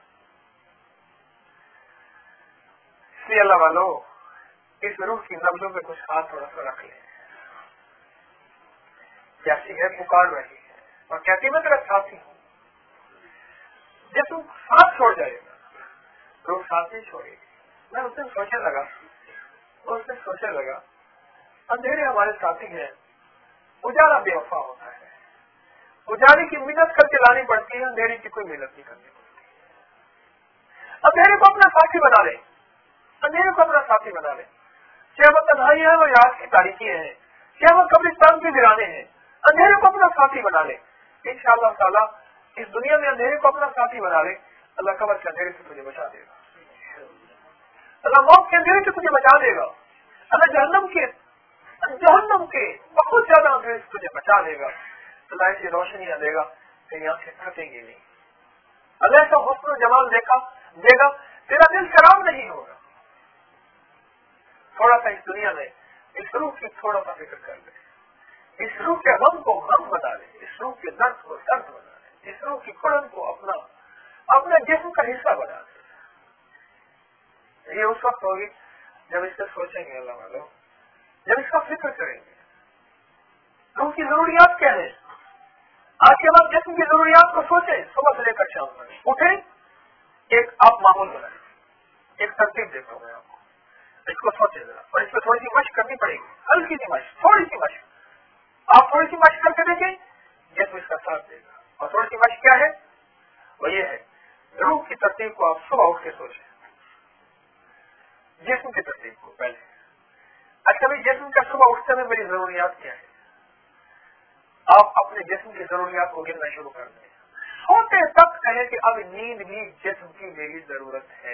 इसलिए अल्लाह वालों, इस रूह की नब्जों पे कुछ हाथ थोड़ा सा रख ले। कैसी है पुकार रही है और कहती मैं तेरा साथी हूँ। जब तू साथ छोड़ जाएगा रूह साथ नहीं छोड़ेगी। मैं उससे सोचने लगा अंधेरे हमारे साथी हैं, उजाला बेवफा होता है, उजाले की मिन्नत करके लानी पड़ती है, अंधेरे की कोई मिन्नत नहीं करनी पड़ती। अंधेरे को अपना साथी बना ले, अंधेरे को अपना साथी बना ले, चाहे वो तन्हाई है, वो रात की तारीखी है, चाहे वो कब्रिस्तान के वीराने हैं, अंधेरे को अपना साथी बना ले। इंशाअल्लाह ताला इस दुनिया में अंधेरे को अपना साथी बना ले, अल्लाह कब्र के अंधेरे से तुझे बचा देगा, अल्लाह मौत के अंधेरे से तुझे बचा देगा, अल्लाह जहन्नम के बहुत ज्यादा अंधेरे से तुझे बचा देगा, अल्लाह ऐसी रोशनियां देगा तेरी आंखें थकेंगी नहीं, अल्लाह ऐसा हुस्न जमाल देगा तेरा दिल शराब नहीं होगा। थोड़ा सा इस दुनिया में इस रूह की थोड़ा सा फिक्र कर ले, इस रूह के गम को गम बना ले, इस रूह के दर्द को दर्द बना ले, इस रूह की कुड़न को अपना जिस्म का हिस्सा बना ले। ये उस वक्त होगी जब इससे सोचेंगे अल्लाह वालों, जब इसका फिक्र करेंगे। रूह की जरूरियात क्या है? आज के बाद जिस्म की जरूरियात को सोचे, सुबह से लेकर शाम तक उठे, एक आप माहौल बनाए, एक तरतीब देता हूँ मैं आपको, इसको सोचे जरा, और इसमें थोड़ी सी मशक करनी पड़ेगी, हल्की सी मशक, थोड़ी सी मशक। आप थोड़ी सी मशक करके देखें, जिस्म इसका साथ देगा। और थोड़ी सी मशक क्या है? वो ये है, रूह की तरतीब को आप सुबह उठ के सोचें, जिस्म की तरतीब को पहले। अच्छा भाई, जिस्म का सुबह उठते में मेरी जरूरियात क्या है? आप अपने जिस्म की जरूरियात को गिनना शुरू कर दें, सोते तक कहें कि अब नींद भी जिस्म की मेरी जरूरत है।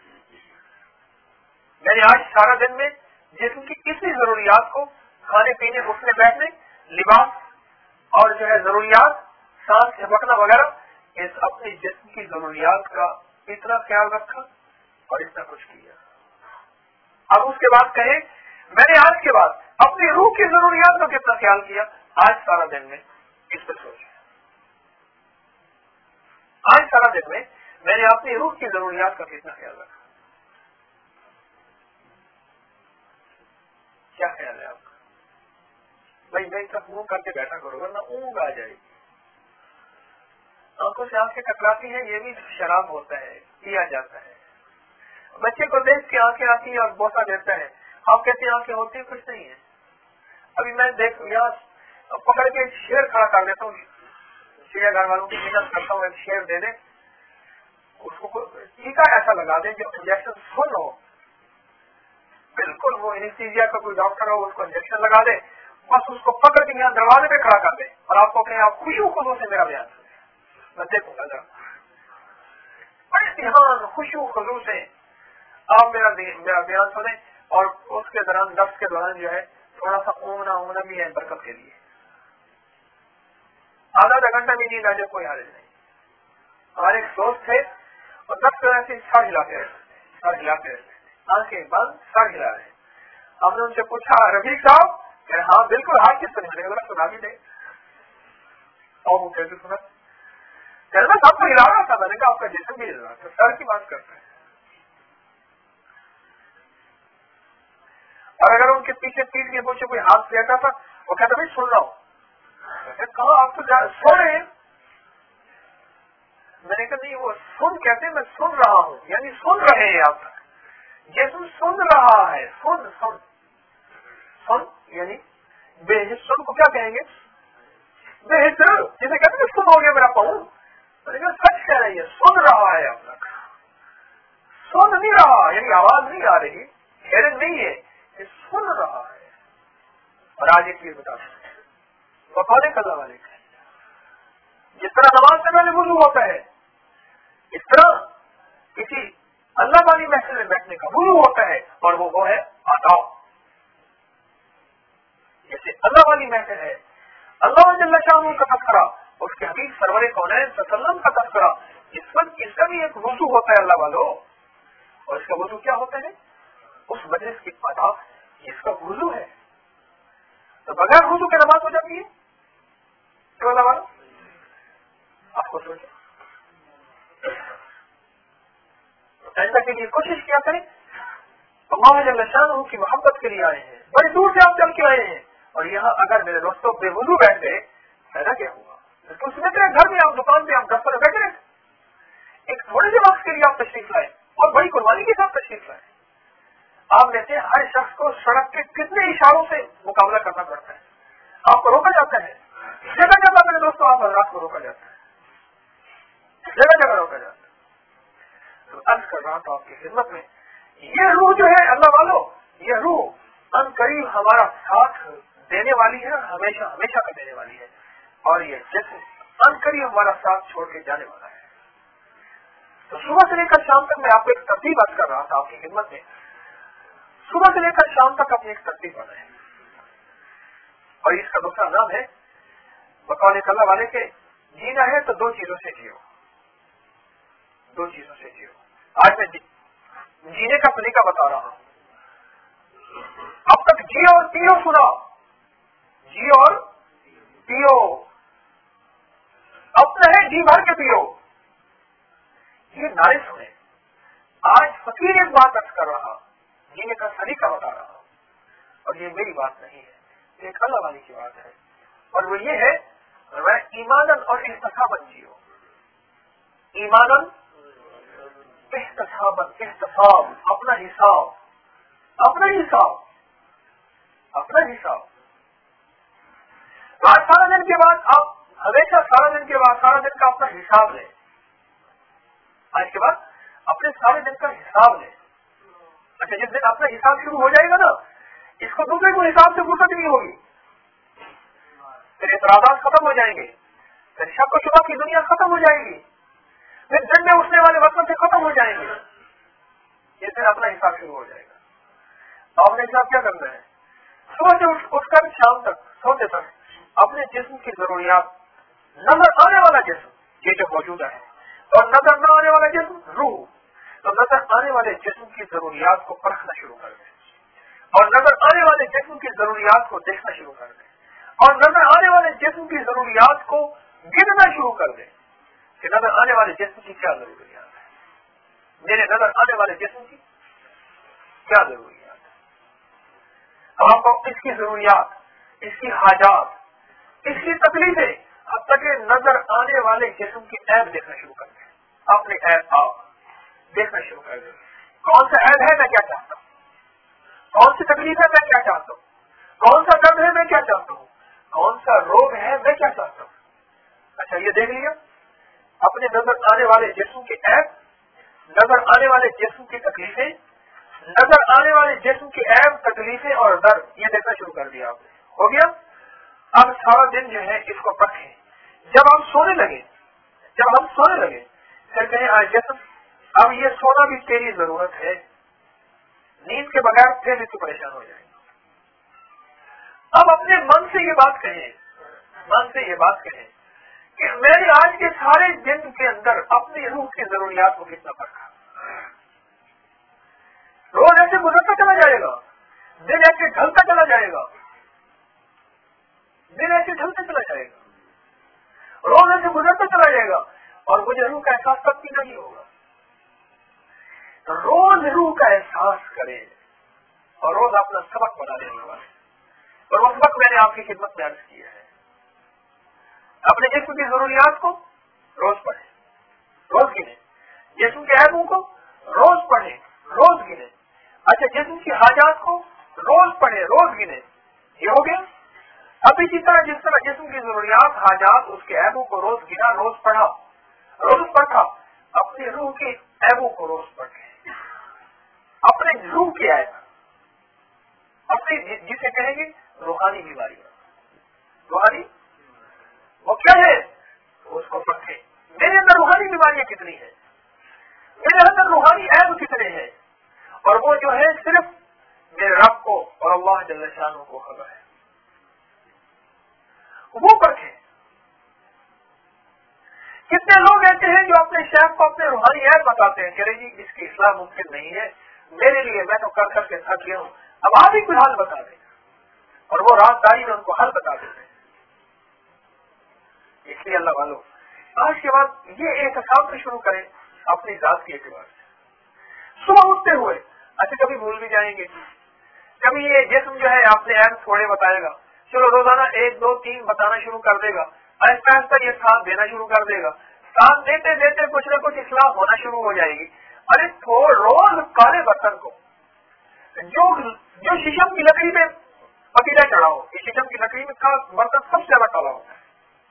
मैंने आज सारा दिन में जिस्म की इसी जरूरियात को, खाने पीने, उठने बैठने, लिबास और जो है जरूरियात, सांस झपकना वगैरह, इस अपने जिस्म की जरूरियात का इतना ख्याल रखा और इतना कुछ किया। अब उसके बाद कहें मैंने आज के बाद अपनी रूह की जरूरियात का कितना ख्याल किया आज सारा दिन में, इस पर सोचें। आज सारा दिन में मैंने अपनी रूह की जरूरियात का कितना ख्याल रखा? क्या ख्याल है आपका? भाई मैं तक मुंह करके बैठा करो वरना ऊँग आ जाएगी। आंखों से आंखें टकराती हैं, ये भी शराब होता है, पिया जाता है। बच्चे को देख के आंखें आती है और बोसा देता है, आप कहते आंखें होती है, कुछ नहीं है। अभी मैं देख यहाँ पकड़ के शेर खड़ा कर देता हूँ, चिड़िया घर वालों की मिन्नत करता हूँ, एक शेर दे दे, उसको टीका ऐसा लगा दे जो इंजेक्शन फुल हो, बिल्कुल वो एनेस्थीसिया का कोई डॉक्टर हो उसको इंजेक्शन लगा दे, बस उसको पकड़ के यहाँ दरवाजे पे खड़ा कर दे और आपको कहें आप खुशी खुशू से मेरा बयान सुने, मैं देखूंगा जरा, बड़े ध्यान खुशी खुशू से आप मेरा बयान सुने और उसके दौरान नफ्स के दौरान जो है थोड़ा सा ओमना भी है बरकत के लिए। आधा घंटा भी नींद आ जाए कोई हाल नहीं। हमारे एक दोस्त थे और 10 तरह से सर हिलाते रहते, आंखें बंद सर हिला रहे। हमने उनसे पूछा रफीक साहब, हाँ बिल्कुल, हाथ किस तरह सुना भी दे। और वो कैसे सुना? मैं सबको हिला रहा था। मैंने कहा आपका जिस्म भी हिल रहा था, सर की बात करते हैं। और अगर उनके पीछे पीठ के पीछे कोई हाथ फेंका था, वो कहता भाई सुन रहा हूँ। कहा आप तो सो रहे हैं। मैंने कहा नहीं, वो सुन कहते मैं सुन रहा हूँ, यानी सुन रहे हैं आप। जिस्म सुन रहा है, सुन सुन सुन यानी बेहिस। सुन को क्या कहेंगे? बेहिस, जिसे कहते हैं सुन हो गया मेरा पाऊं। मैंने कहा सच कह रही है, सुन रहा है आप तक, सुन नहीं रहा, यानी आवाज नहीं आ रही, हेरिंग नहीं है, ये सुन रहा है। और आज एक चीज बताते हैं, बकौले कला वाले का जिस तरह नमाज से पहले वुजू होता है, इस तरह किसी अल्लाह वाली महफिल में बैठने का वुजू होता है, और वो है आदाब। जैसे अल्लाह वाली महफिल है, अल्लाह जल्ल शाह का तज़किरा, उसके हबीब सरवर कौनैन सल्लल्लाहु का तज़किरा, इसका भी एक वुजू होता है अल्लाह वालों। और इसका वुजू क्या होता है? उस मजलिस की आदाब, इसका वुजू है। तो बगैर वुजू के नमाज हो जाती है तो अल्लाह वालों, आपको सोचो। ऐसा के लिए कोशिश किया करें। अल्लाह जल्ल शाह की मोहब्बत के लिए आए हैं, बड़ी दूर से आप चल के आए हैं, और यहाँ अगर मेरे दोस्तों बेवुजू बैठ गए, फायदा क्या हुआ? तो उसमें घर में आप, दुकान पे आप, दफ्तर में बैठे रहे। एक थोड़े से वक्त के लिए आप तशरीफ लाए और बड़ी कुर्बानी के साथ तशरीफ लाए। आप कहते हैं हर शख्स को सड़क के कितने इशारों से मुकाबला करना पड़ता है, आपको रोका जाता है। जगह जगह मेरे दोस्तों आप हजरात को रोका जाता है, जगह जगह रोका जाता है। तो अर्ज कर रहा था आपकी खिदमत में, ये रूह जो है अल्लाह वालों, ये रूह अनकरीब हमारा साथ देने वाली है, हमेशा हमेशा का देने वाली है। और ये जिस्म अनकरीब हमारा साथ छोड़ के जाने वाला है। तो सुबह से लेकर शाम तक मैं आपको एक तरतीब अर्ज कर रहा था आपकी खिदमत में। सुबह से लेकर शाम तक अपनी एक तरतीब बनाए, और इसका दूसरा नाम है बकौले कल्ला वाले के, जीना है तो दो चीजों से जियो, दो चीजों से जियो। आज मैं जीने का तरीका बता रहा हूं। अब तक जियो और पियो सुना, जियो और पियो, अपना है जी भर के पियो, ये नारे सुने। आज फकीर एक बात अर्ज कर रहा, जीने का तरीका बता रहा हूं, और ये मेरी बात नहीं है, एक अल्लाह वाली की बात है। और वो ये है, वह ईमानन और इख्तिसाबन जियो, ईमानन इख्तिसाबन, इख्तिसाब अपना हिसाब, अपना हिसाब, अपना हिसाब। आज सारा दिन के बाद आप हमेशा सारा दिन के बाद सारा दिन का अपना हिसाब लें। आज के बाद अपने सारे दिन का हिसाब लें। अच्छा, जिस दिन अपना हिसाब शुरू हो जाएगा ना, इसको दूसरे को हिसाब से फुर्सत नहीं होगी, फिर इतराज़ात खत्म हो जाएंगे, फिर शक व शुबा की दुनिया खत्म हो जाएगी, फिर दिन में उठने वाले वक्त से खत्म हो जाएंगे। ये फिर अपना हिसाब शुरू हो जाएगा। तो अपने हिसाब क्या करना है? सुबह से उठकर शाम तक, सोते तक अपने जिस्म की जरूरियात, नजर आने वाला जिस्म ये जो मौजूद है, और नजर न आने वाला जिस्म रूह, तो नजर आने वाले जिस्म की जरूरियात को परखना शुरू कर दें, और नजर आने वाले जिस्म की जरूरियात को देखना शुरू कर दें, और नजर आने वाले जिस्म की जरूरियात को गिनना शुरू कर दें कि नजर आने वाले जिस्म की क्या जरूरियात है, मेरे नजर आने वाले जिस्म की क्या जरूरियात है। आपको इसकी जरूरियात, इसकी हाजात, इसकी तकलीफें, अब तक नजर आने वाले जिस्म की ऐब देखना शुरू कर दें, अपने ऐब आप देखना शुरू कर दें। कौन सा ऐब है, मैं क्या चाहता हूँ, कौन सी तकलीफ है, मैं क्या चाहता हूँ, कौन सा दर्द है, मैं क्या चाहता हूँ, कौन सा रोग है, मैं क्या चाहता हूँ। अच्छा, ये देख लिया अपने नजर आने वाले जिस्म के ऐब, नजर आने वाले जिस्म की तकलीफें, नजर आने वाले जिस्म की ऐब, तकलीफें और दर्द, ये देखना शुरू कर दिया आपने, हो गया। अब सारा दिन जो है इसको परखें। जब हम सोने लगे, जब हम सोने लगे, फिर कहें आज जिस्म, अब ये सोना भी तेरी जरूरत है, नींद के बगैर फिर भी तू परेशान हो जाएगा। اب اپنے من سے یہ بات کہیں کہ میں نے آج کے سارے دن کے اندر اپنی روح کی ضروریات کو کتنا پرکھا. روز ایسے گزرتا چلا جائے گا, دن ایسے ڈھلتا چلا جائے گا, روز ایسے گزرتا چلا جائے گا, اور مجھے روح کا احساس تب بھی نہیں ہوگا. روز روح کا احساس کرے اور روز اپنا سبق بنا لینے والے. اور وہ سبق میں نے آپ کی خدمت میں عرض کیا ہے. اپنے جسم کی ضروریات کو روز پڑھیں, روز گنے. جسم کے عیبوں کو روز پڑھیں, روز گنے. اچھا, جسم کی حاجات کو روز پڑھیں, روز گنے. یہ ہو گیا. اب اسی طرح جس طرح جسم کی ضروریات, حاجات, اس کے عیبوں کو روز گنا, روز پڑھا, اپنی روح کے عیبوں کو روز پڑھیں. اپنے روح کے عیب, اپنی جسے کہیں گے روحانی بیماری, روحانی وہ کیا ہے اس کو پرکھیں. میرے اندر روحانی بیماریاں کتنی ہیں, میرے اندر روحانی عیب کتنے ہیں, اور وہ جو ہے صرف میرے رب کو اور اللہ جل شانہ کو خبر ہے. وہ پرکھیں. کتنے لوگ ایسے ہیں جو اپنے شیخ کو اپنے روحانی عیب بتاتے ہیں, کہ جی اس کی اصلاح ممکن نہیں ہے میرے لیے, میں تو کر کے تھک گیا ہوں, اب آپ ہی کوئی حل بتا دیں, اور وہ رازداری میں ان کو حل بتا دیتے ہیں. اس لیے اللہ والوں, آج کے بعد یہ احتساب سے شروع کریں اپنی ذات کے اعتبار سے. صبح اٹھتے ہوئے اچھا کبھی بھول بھی جائیں گے, کبھی یہ جسم جو ہے آپ نے عیب تھوڑے بتائے گا, چلو روزانہ 1 2 3 بتانا شروع کر دے گا, آہستہ آہستہ یہ ساتھ دینا شروع کر دے گا, ساتھ دیتے دیتے کچھ نہ کچھ اصلاح ہونا شروع ہو جائے گی. ارے تو روز کالے برتن کو جو شیشم کی لکڑی میں پتیلا چڑھا ہو, یہ شیشم کی لکڑی میں برتن سب سے زیادہ کالا ہوتا ہے.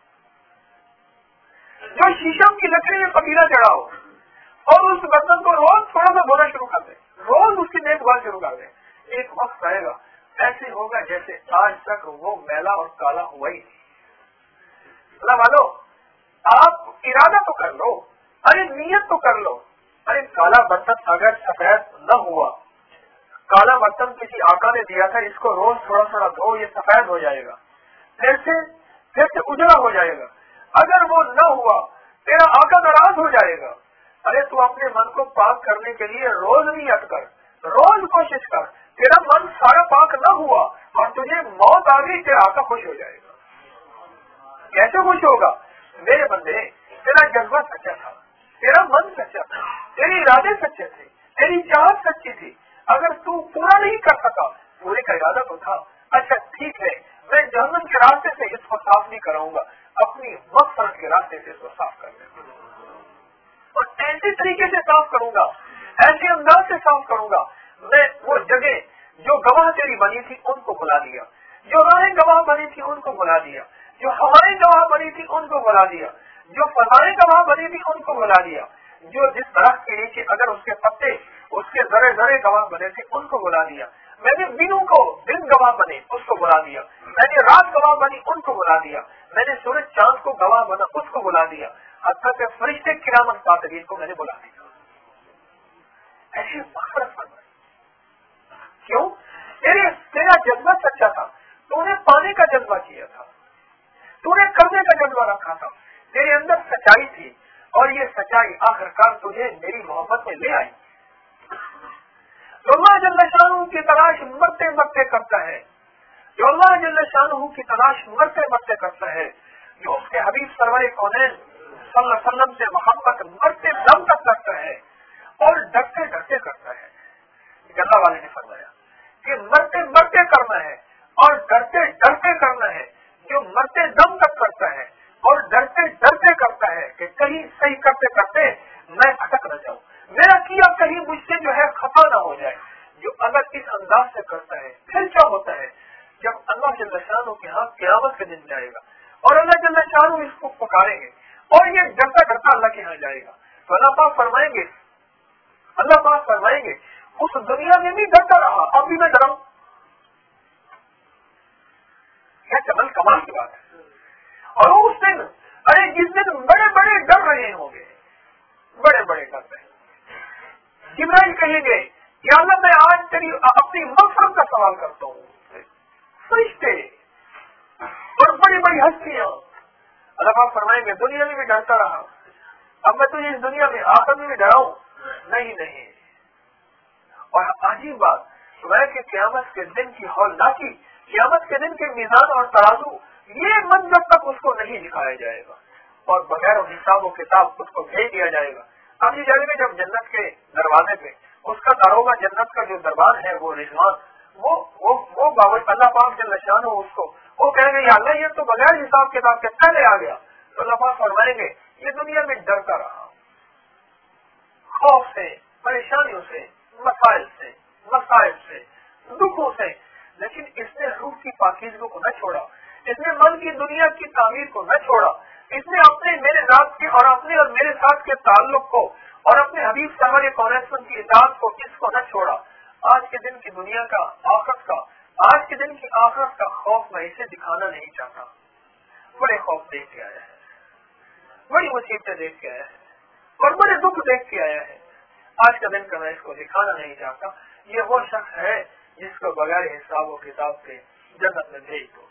جو شیشم کی لکڑی میں پتیلا چڑھا ہو اور اس برتن کو روز تھوڑا سا دھونا شروع کر دیں, روز اس کی دیکھ بھال شروع کر دیں, ایک وقت آئے گا ایسے ہوگا جیسے آج تک وہ میلا اور کالا ہوا ہی نہیں. اللہ والو, آپ ارادہ تو کر لو, ارے نیت تو کر لو. ارے کالا برتن اگر سفید نہ ہوا, کالا برتن کسی آقا نے دیا تھا, اس کو روز تھوڑا تھوڑا دھو, یہ سفید ہو جائے گا, پھر سے اجڑا ہو جائے گا. اگر وہ نہ ہوا تیرا آقا ناراض ہو جائے گا. ارے تو اپنے من کو پاک کرنے کے لیے روز نیت کر, روز کوشش کر. تیرا من سارا پاک نہ ہوا اور تجھے موت آ گئی, تیرا آقا خوش ہو جائے گا. کیسے خوش ہوگا؟ میرے بندے, تیرا جذبہ سچا تھا, تیرا من سچا تھا, تیرے ارادے سچے تھے, تیری چاہت سچی تھی. اگر تو پورا نہیں کر سکا, پورے کا ارادہ تو تھا, اچھا ٹھیک ہے میں جہنم کے راستے سے اس کو صاف نہیں کراؤں گا, اپنی مغفرت کے راستے سے اس کو صاف کر دیں گا, اور ایسے طریقے سے صاف کروں گا, ایسے انداز سے صاف کروں گا. میں وہ جگہ جو گواہ تیری بنی تھی ان کو بلا دیا, جو راہیں گواہ بنی تھی ان کو بلا دیا, جو ہوائیں گواہ بنی تھی ان کو بلا دیا, جو فضائیں گواہ بنی تھی ان کو بلا دیا, جو جس درخت کے نیچے اگر اس کے پتے اس کے ذرے ذرے گواہ بنے تھے ان کو بلا دیا. میں نے دنوں کو دن گواہ بنے اس کو بلا دیا, میں نے رات گواہ بنی ان کو بلا دیا, میں نے سورج چاند کو گواہ بنا اس کو بلا دیا, حتیٰ کہ فرشتے کرامت کاتبین کو میں نے بلا دیا. ایسی مغفرت فرمائی. کیوں؟ تیرا جذبہ سچا تھا, تو نے پانے کا جذبہ کیا تھا, تو نے کرنے کا جذبہ رکھا تھا, تیرے اندر سچائی تھی, اور یہ سچائی آخرکار تجھے میری محبت میں لے آئی. جو اللہ جل شانہ کی تلاش مرتے مرتے کرتا ہے, جو اللہ جل شانہ کی تلاش مرتے مرتے کرتا ہے, جو اس کے حبیب سرور کونین صلی اللہ علیہ وسلم سے محبت مرتے دم تک کرتا ہے اور ڈرتے ڈرتے کرتا ہے. اللہ والے نے فرمایا کہ مرتے مرتے کرنا ہے اور ڈرتے ڈرتے کرنا ہے. جو مرتے دم تک کرتا ہے اور ڈرتے ڈرتے کرتا ہے کہ کہیں صحیح کرتے کرتے میں بھٹک نہ جاؤں, میرا کیا کہیں مجھ سے جو ہے خطا نہ ہو جائے. جو اگر اس انداز سے کرتا ہے پھر کیا ہوتا ہے, جب اللہ جل شانہ کے ہاں قیامت کے دن جائے گا اور اللہ جل شانہ اس کو پکاریں گے اور یہ ڈرتا ڈرتا اللہ کے ہاں جائے گا, تو اللہ پاک فرمائیں گے اس دنیا میں بھی ڈرتا رہا, اب بھی میں ڈراؤں. کیا کمال کی بات ہے. اور اس دن, ارے جس دن بڑے بڑے ڈر رہے ہوں گے, بڑے بڑے ڈر رہے, جبرائیل کہیں گے یا اللہ میں آج تیری اپنی مغفرت کا سوال کرتا ہوں. فرشتے बड़ी बड़ी हस्तियां। अल्लाह पाक फरमाएंगे दुनिया में भी डरता रहा, अब मैं तुझे इस दुनिया में आखिरत में भी डराऊं? नहीं नहीं। और अजीब बात कि क़यामत के दिन की हौलनाकी, क़यामत के दिन के मीज़ान और तराजू, ये मन जब तक उसको नहीं दिखाया जाएगा और बगैर हिसाब व किताब उसको भेज दिया जाएगा। अब ये जानेंगे जब जन्नत के दरवाजे पे उसका दारोगा, जन्नत का जो दरबार है वो रिजवान, वो बाबा अल्लाह पाक जल शान हो उसको वो कहेंगे या अल्लाह ये तो बगैर हिसाब किताब के पहले आ गया। तो अल्लाह पाक फरमाएंगे ये दुनिया में डरता रहा, खौफ से, परेशानियों से, मसाइल से, दुखों से, लेकिन इसने रूह की पाकीज़गी को न छोड़ा, इसने मन की दुनिया की तामीर को न छोड़ा, इसने अपने मेरे रात के और अपने और मेरे साथ के ताल्लुक को और अपने हबीब सरवर कौनैन की इताअत को, इसको न छोड़ा। आज के दिन की दुनिया का, आखिरत का, आज के दिन की आखिरत का खौफ मैं इसे दिखाना नहीं चाहता। बड़े खौफ देख के आया है, बड़ी मुसीबतें देख के आया है और बड़े दुख देख के आया है। आज का दिन का मैं इसको दिखाना नहीं चाहता। ये वो शख्स है जिसको बगैर हिसाब और किताब के जन्नत में भेज दो।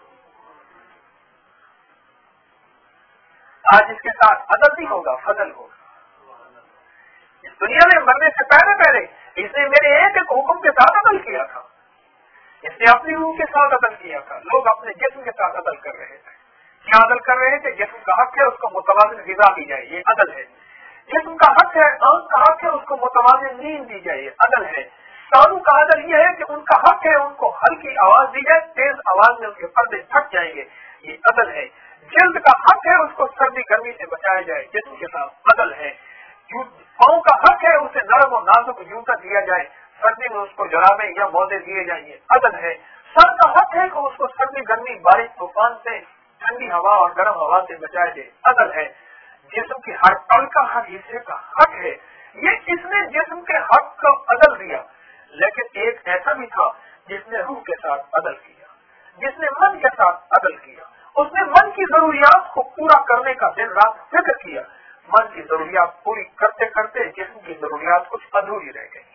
आज इसके साथ अदल नहीं होगा, फजल होगा। इस दुनिया में मरने से पहले इसने मेरे एक हुक्म के साथ अदल किया था, इसने अपनी रूह के साथ अदल किया था। लोग अपने जिस्म के साथ अदल कर रहे थे। क्या अदल कर रहे थे? जिस्म का हक है उसको मुतवाज़िन ग़िज़ा दी जाए, ये अदल है। जिस्म का हक है, आंख का हक है उसको मुतवाज़िन नींद दी जाए, ये अदल है। कानून का अदल ये है कि उनका हक है उनको हल्की आवाज दी जाए, तेज आवाज में उनके पर्दे फट जाएंगे, ये अदल है। जल्द का हक है उसको सर्दी गर्मी से बचाया जाए, जिस्म के साथ अदल है। पाँव का हक है उसे नरम और नाजुक जूता दिया जाए, सर्दी में उसको जुराबे या मोजे दिए जाएंगे, अदल है। सर का हक है कि उसको सर्दी गर्मी बारिश तूफान से, ठंडी हवा और गर्म हवा से बचाया जाए, अदल है। जिस्म की हर पल का हर हिस्से का हक है, ये इसने जिस्म के हक को अदल दिया। लेकिन एक ऐसा भी था जिसने रूह के साथ अदल किया, जिसने मन के साथ अदल किया। उसने मन की जरूरियात को पूरा करने का दिन रात फिक्र किया। मन की जरूरियात पूरी करते करते जिस्म की जरूरियात कुछ अधूरी रह गई।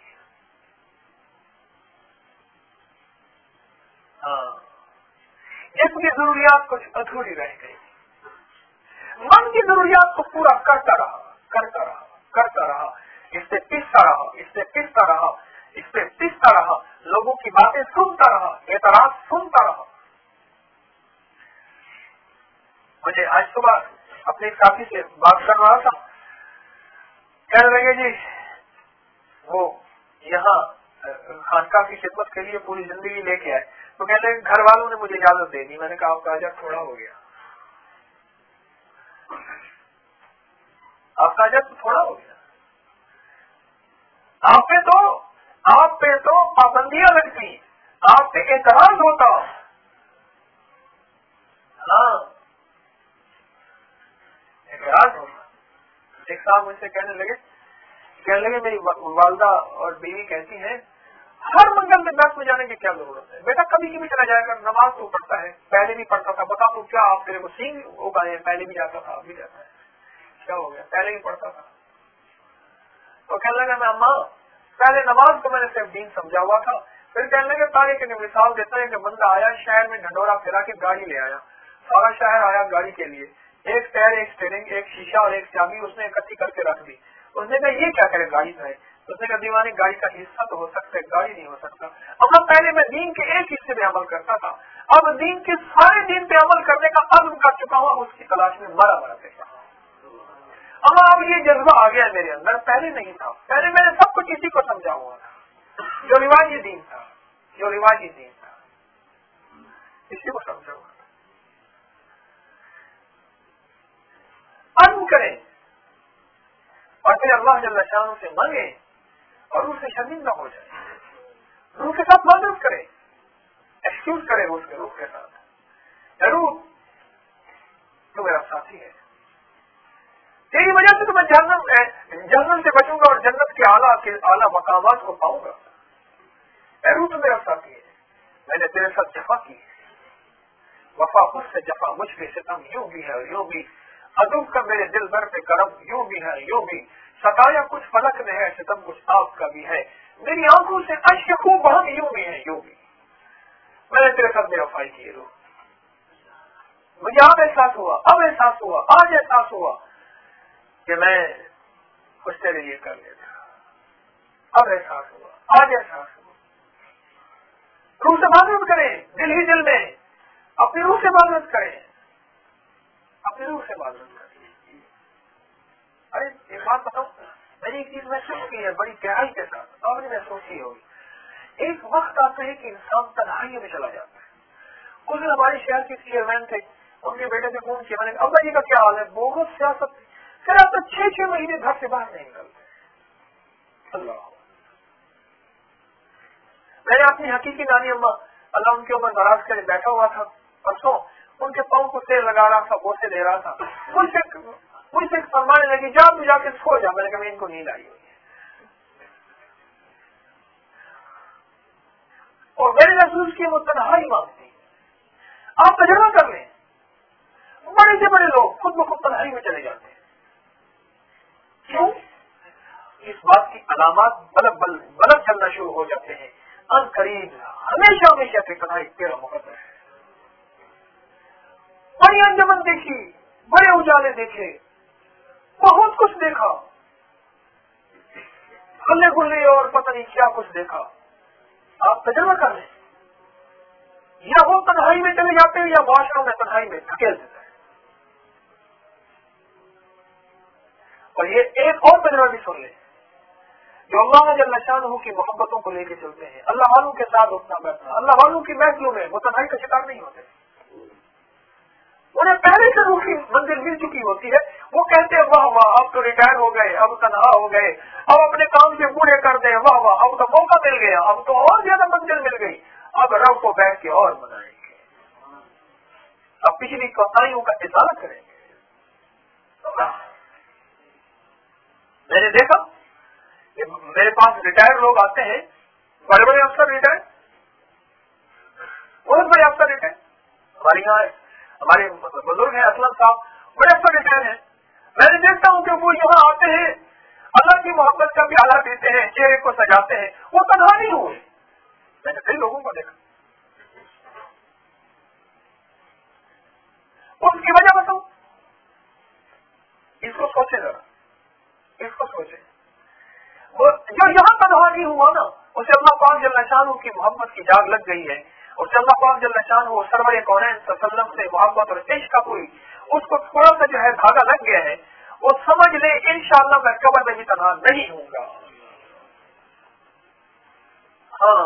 जिस्म की जरूरियात कुछ अधूरी रह गई। मन की जरूरियात को पूरा करता रहा, इससे पिसता रहा, लोगों की बातें सुनता रहा, एतराज सुनता रहा। मुझे आज सुबह अपने साथी से बात कर रहा था, कहने लगे जी वो यहाँ खानका की खिदमत के लिए पूरी जिंदगी लेके आए, तो कहते हैं घर वालों ने मुझे इजाजत दे दी। मैंने कहा आपका अजर थोड़ा हो गया, आपका अजर तो थोड़ा हो गया। आप पे तो पाबंदियां लगती, आप पे एतराज होता। हाँ, एतराज होता। एक साहब मुझसे कहने लगे मेरी वालदा और बीवी कहती है हर मंगल में 10 बजे जाने की क्या जरूरत है, बेटा कभी कभी चला जाएगा, नमाज तो पढ़ता है, पहले भी पढ़ता था, बता तू क्या आप तेरे को सींग हो गए, पहले भी जाता था अब भी जाता है, क्या हो गया, पहले भी पढ़ता था। तो कहने लगा मैं अम्मा पहले नमाज को मैंने सिर्फ दीन समझा हुआ था। फिर कहने लगे तारीख की मिसाल देता है कि बंदा आया शहर में ढंडोरा फिरा के गाड़ी ले आया, सारा शहर आया गाड़ी के लिए, एक टायर, एक स्टीयरिंग, एक शीशा और एक चाबी उसने इकट्ठी करके रख दी। उसने कहा ये क्या करे गाड़ी में, उसने कहा दीवानी गाड़ी का हिस्सा तो हो सकता है, गाड़ी नहीं हो सकता। अब पहले मैं दीन के एक हिस्से में अमल करता था, अब दीन के सारे दीन पे अमल करने का अज़्म कर चुका हूँ, उसकी तलाश में मरा फिरता हूँ। अब ये जज्बा आ गया मेरे अंदर, पहले नहीं था। पहले मैंने सब कुछ इसी को समझा हुआ था, जो रिवाजी दीन था, इसी को समझा हुआ था। अज़्म करें और फिर अल्लाह जल्ल शान से मांगे और उससे शर्मिंदा हो जाए, रूह के साथ माजरत करे, एक्सक्यूज करे उसके रूह के साथ, जरूर तो मेरा साथी है, तेरी वजह से तो मैं जहन्नम से बचूंगा और जन्नत के आला मकामात को पाऊंगा। रूह तो मेरा साथी है, मैंने तेरे साथ जफा की है, वफा मुझसे जफा मुझ पे सितम यूं भी है यूं भी, अदब का मेरे दिल भर पे करम यूं भी है यूं भी, सताया कुछ फलक में है सितम कुछ आपका भी है, मेरी आंखों से अश्क खूब बहन यूं भी है यूं भी, मैंने तेरे साथ बेवफाई की है। مجھے اب احساس ہوا آج احساس ہوا کہ میں کچھ تیرے لیے کر لیتا. اب احساس ہوا، آج احساس ہوا. روح سے معذرت کریں، دل ہی دل میں اپنی روح سے معذرت کریں، اپنی روح سے معذرت کریں. ارے ایک بات بتاؤں، میں نے ایک چیز محسوس کی ہے بڑی گہرائی کے ساتھ، آپ نے محسوس کی ہوگی. ایک وقت آتا ہے کہ انسان تنہائی میں چلا جاتا ہے. کچھ دن ہمارے شہر کے چیئرمین تھے، ان کے بیٹے سے فون کیا، میں نے کہا ابا جی کا کیا حال ہے؟ بہت سیاست، پھر آپ تو 6 مہینے گھر سے باہر نہیں نکلتے. اللہ، میں نے اپنی حقیقی نانی اماں، اللہ ان کے اوپر ناراض کرے، بیٹھا ہوا تھا پرسوں، ان کے پاؤں کو تیل لگا رہا تھا، بوسے دے رہا تھا. مجھ سے فرمانے لگی جا کے سو جا. میں نے کہا میں ان کو نیند آئی ہوئی ہے. اور میں نے محسوس کی وہ تنہائی مانگتی. آپ تجربہ کر لیں، بڑے سے بڑے لوگ خود بخود تنہائی میں چلے جاتے ہیں. کیوں؟ اس بات کی علامات بلب چلنا شروع ہو جاتے ہیں. ان قریب ہمیشہ سے تنہائی تیرا مقدر ہے. بڑی انجمن دیکھی، بڑے اجالے دیکھے، بہت کچھ دیکھا، ہلے گلے اور پتہ نہیں کیا کچھ دیکھا. آپ تجربہ کر لیں، یا وہ تنہائی میں چلے جاتے ہیں یا معاشروں میں تنہائی میں دھکیل دیتا ہے. اور یہ ایک اور تجربہ بھی سن لیں، جو اللہ جل شانہ کی محبتوں کو لے کے چلتے ہیں، اللہ والوں کے ساتھ اٹھنا بیٹھنا، اللہ والوں کی محفلوں میں وہ تنہائی کا شکار نہیں ہوتے. انہیں پہلے سے روح کی منزل مل چکی ہوتی ہے. وہ کہتے ہیں واہ واہ اب تو ریٹائر ہو گئے، اب تنہا ہو گئے، اب اپنے کام سے پورے کر دیں، واہ واہ اب تو موقع مل گیا، اب تو اور زیادہ منزل مل گئی، اب رب کو بیٹھ کے اور منائیں گے، اب پچھلی کوتاہیوں کا ازالہ کریں گے. میں نے دیکھا کہ میرے پاس ریٹائر لوگ آتے ہیں، بڑے بڑے افسر ریٹائر، بہت بڑے افسر ریٹائر. ہمارے یہاں ہمارے بزرگ ہیں اسلم صاحب، بڑے افسر ریٹائر ہیں. میں نے دیکھتا ہوں کہ وہ یہاں آتے ہیں، اللہ کی محبت کا پیالہ پیتے ہیں، چہرے کو سجاتے ہیں، وہ تنہا نہیں ہوئے. میں نے کئی لوگوں کو دیکھا. اس کی وجہ بتاؤں، اس کو سوچے ذرا، اس کو سوچے. جو یہاں تنہا نہیں ہوا نا، اسے اللہ پاک جل شانہ کی محبت کی جاگ لگ گئی ہے، اور اللہ پاک جل شانہ سرور کونین صلی اللہ علیہ وسلم سے محبت اور عشق کا کوئی اس کو تھوڑا سا جو ہے دھاگا لگ گیا ہے، وہ سمجھ لے انشاءاللہ میں قبر میں بھی تنہا نہیں ہوں گا. ہاں،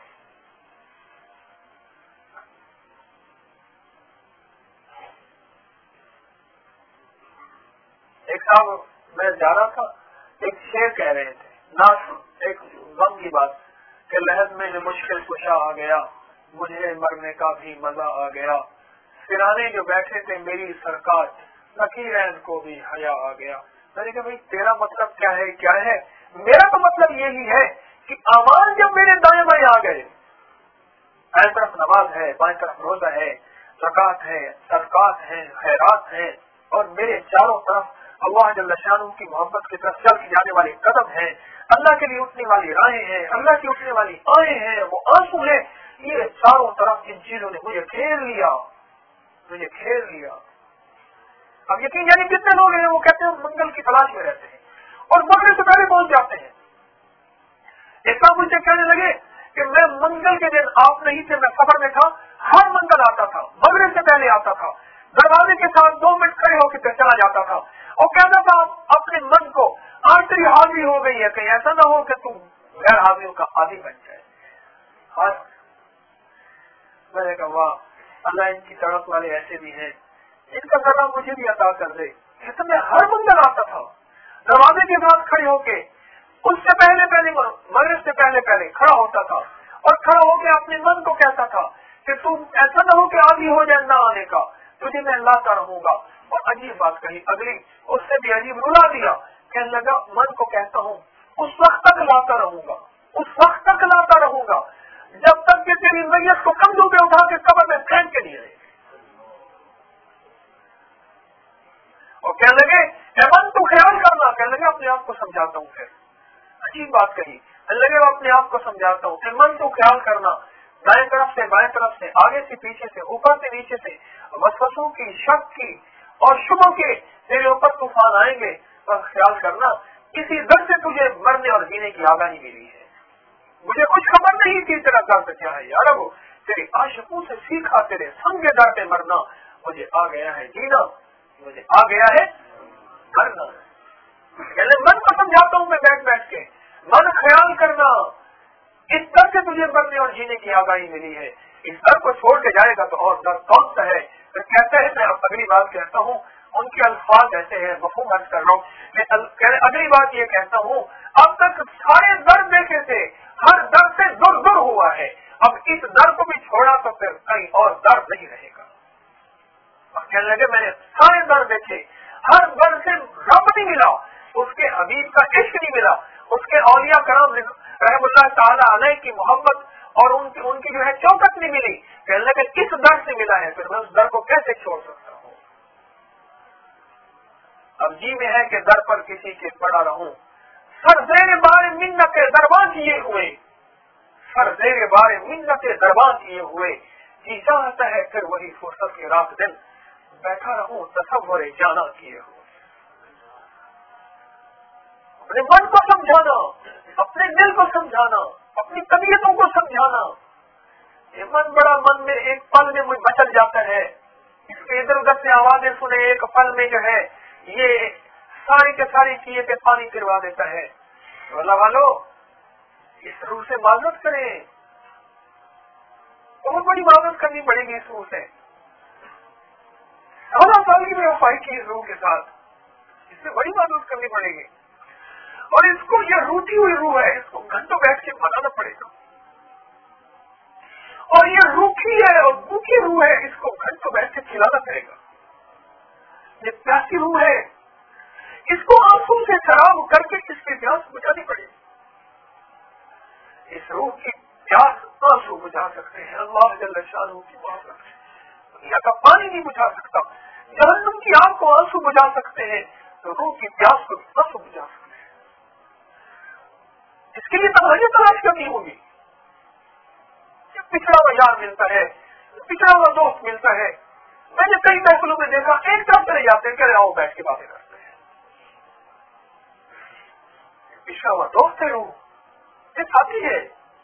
ایک صاحب میں جا رہا تھا، ایک شعر کہہ رہے تھے، ایک غم کی بات کہ لحد میں مشکل کشا آ گیا، مجھے مرنے کا بھی مزہ آ گیا، سرانے جو بیٹھے تھے میری سرکار، نکیرین کو بھی حیا آ گیا. میں نے کہا بھائی تیرا مطلب کیا ہے؟ میرا تو مطلب یہی ہے کہ اعمال جب میرے دائیں بائیں آ گئے، دائیں طرف نماز ہے، بائیں طرف روزہ ہے، زکات ہے، صدقات ہیں، خیرات ہیں، اور میرے چاروں طرف اللہ جل شانہ کی محبت کی طرف چل کے جانے والے قدم ہیں، اللہ کے لیے اٹھنے والی راہیں ہیں، اللہ کی اٹھنے والی آہیں ہیں، وہ آنسو ہیں، یہ چاروں طرف ان چیزوں نے مجھے گھیر لیا. اب یقین یعنی کتنے لوگ ہیں وہ کہتے ہیں منگل کی تلاش میں رہتے ہیں اور مغرب سے پہلے پہنچ جاتے ہیں. ایک بار مجھ سے کہنے لگے کہ میں منگل کے دن آپ نہیں تھے، میں سفر میں تھا، ہر منگل آتا تھا، مغرب سے پہلے آتا تھا، دروازے کے ساتھ 2 منٹ کھڑے ہو کے چلا جاتا تھا اور کہتا تھا اپنے من کو آج تیری حاضری ہو گئی ہے، کہیں ایسا نہ ہو کہ تم غیر حاضریوں کا عادی بن جائے. میں نے کہا واہ اللہ ان کی سڑک والے ایسے بھی ہیں، ان کا ذرا مجھے بھی عطا کر دے. کہتا میں ہر منگل آتا تھا، دروازے کے ساتھ کھڑے ہو کے اس سے پہلے مغرب سے پہلے کھڑا ہوتا تھا اور کھڑا ہو کے اپنے من کو کہتا تھا کہ تم ایسا نہ ہو کہ عادی ہو جائے نہ آنے کا، تجھے میں لاتا رہوں گا. اور عجیب بات کہی اگلی، اس سے بھی عجیب رلا دیا، کہنے لگا من کو کہتا ہوں اس وقت تک لاتا رہوں گا، اس وقت تک لاتا رہوں گا جب تک کہ تیری میت کو کندھوں پہ اٹھا کے قبر میں پھینک کے نہیں رہے. اور کہنے لگے اے من تو خیال کرنا، کہنے لگے اپنے آپ کو سمجھاتا ہوں. پھر عجیب بات کہی، کہنے لگے اپنے آپ کو سمجھاتا ہوں کہ من تو خیال کرنا، दाएं तरफ से बाएं तरफ से, आगे से पीछे से, ऊपर से नीचे से, वसवसों की, शक की और शुभों के तेरे ऊपर तूफान आएंगे। पर ख्याल करना, किसी दर से तुझे मरने और जीने की आगाही मिली है। मुझे कुछ खबर नहीं थी तेरा दर्द क्या है यार, वो तेरे आशिकों से सीखा, तेरे संग दर पे मरना। मुझे आ गया है जीना, मुझे आ गया है मरना। मन को समझाता हूँ मैं बैठ बैठ के, मन ख्याल करना, इस दर से तुझे मरने और जीने की आगाही मिली है। इस दर को छोड़ के जाएगा तो और दर कौन सा है? तो कहते हैं, मैं अगली बात कहता हूँ, उनके अल्फाज ऐसे हैं, मफहूम अर्ज कर रहा हूँ। मैं अगली बात ये कहता हूँ, अब तक सारे दर देखे थे, हर दर से दूर दूर हुआ है। अब इस दर को भी छोड़ा तो फिर कहीं और दर नहीं रहेगा। और कहने लगे, मैंने सारे दर देखे, हर दर से रब नहीं मिला, उसके हबीब का इश्क नहीं मिला, उसके औलिया कराम रहमतुल्लाह ताला अलैह की मोहब्बत और उनकी जो है चौकट नहीं मिली। कहने लगे, किस दर से मिला है, फिर मैं उस दर को कैसे छोड़ सकता हूँ? अब जी में है कि दर पर किसी के पड़ा रहूं, सर जेर बारे मिन्नत दरबार किए हुए, सर जेर बारे मिन्नत दरबार किए हुए, जी चाहता है फिर वही फुर्सत के रात दिन बैठा रहूं तसव्वुर जाना किए हुए। अपने मन को समझाना, अपने दिल को समझाना, अपनी तबीयतों को समझाना। ये मन में एक पल में मुझे मचल जाता है, इसके इधर उधर से आवाजें सुने, एक पल में जो है ये सारी के सारी चीजें पे पानी फिरवा देता है। तो अल्लाह वालों, इस रूह से माजरत करें, बहुत बड़ी माजरत करनी पड़ेगी इस रूह से। 16 साल की बेवफाई की इस रूह के साथ, इससे बड़ी माजरत करनी पड़ेगी। और इसको, ये रूठी हुई रूह है, इसको घंटों बैठ के मनाना पड़ेगा। और ये रूखी है और भूखी रूह है, इसको घंटों बैठ के खिलाना पड़ेगा। ये प्यासी रूह है, इसको आंसू से शराब करके इसकी प्यास बुझानी पड़ेगी। इस रूह की प्यास आंसू बुझा सकते हैं अल्लाह जल्ल शानहू की मोहब्बत से। दुनिया का पानी नहीं बुझा सकता। जहन्नुम की आग को आंसू बुझा सकते हैं, तो रूह की प्यास को आंसू बुझा सकते हैं। इसके लिए तमन्नी तलाश करनी होगी। पिछड़ा हुआ यार मिलता है, पिछड़ा हुआ दोस्त मिलता है। मैंने कई महफिलों में देखा, एक तरफ चले जाते हैं, कह आओ बैठ के बातें करते हैं। पिछड़ा हुआ दोस्त है, रूह ये साथी है।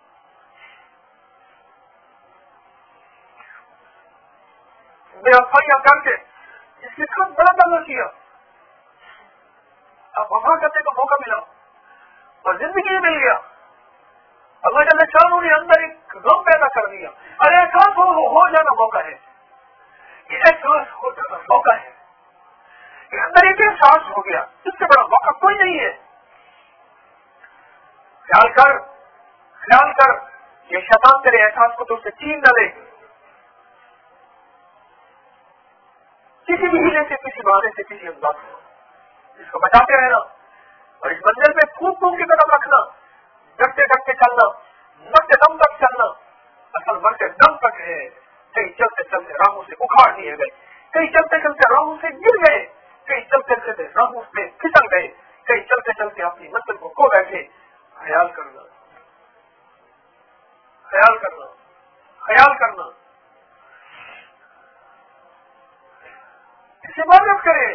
बेवफाइयां करके इसके साथ बड़ा गलत किया, अब वफा करने का मौका मिला और जिंदगी मिल गया। अल्लाह जल्ल शानहू ने अंदर एक गम पैदा कर दिया। अरे एहसास हो जाना मौका है, ये एहसास हो जाना मौका है, ये अंदर एक एहसास हो गया, इससे बड़ा मौका कोई नहीं है। ख्याल कर, ये शैतान तेरे एहसास को तुझसे छीन न ले। किसी भी हीले से, किसी बहाने से, किसी अंदाज से इसको बचाते रहना और इस मंजिल पे फूक के कदम रखना, डरते डरते चलना, मरते दम तक चलना। असल मरते दम तक है। कई चलते चलते राहों से उखाड़ दिए गए, कई चलते चलते राहों से गिर गए, कई चलते चलते राहों से फिसल गए, कई चलते चलते अपनी मंजिल को खो बैठे। ख्याल करना, ख्याल करना, ख्याल करना, इससे मदद करें।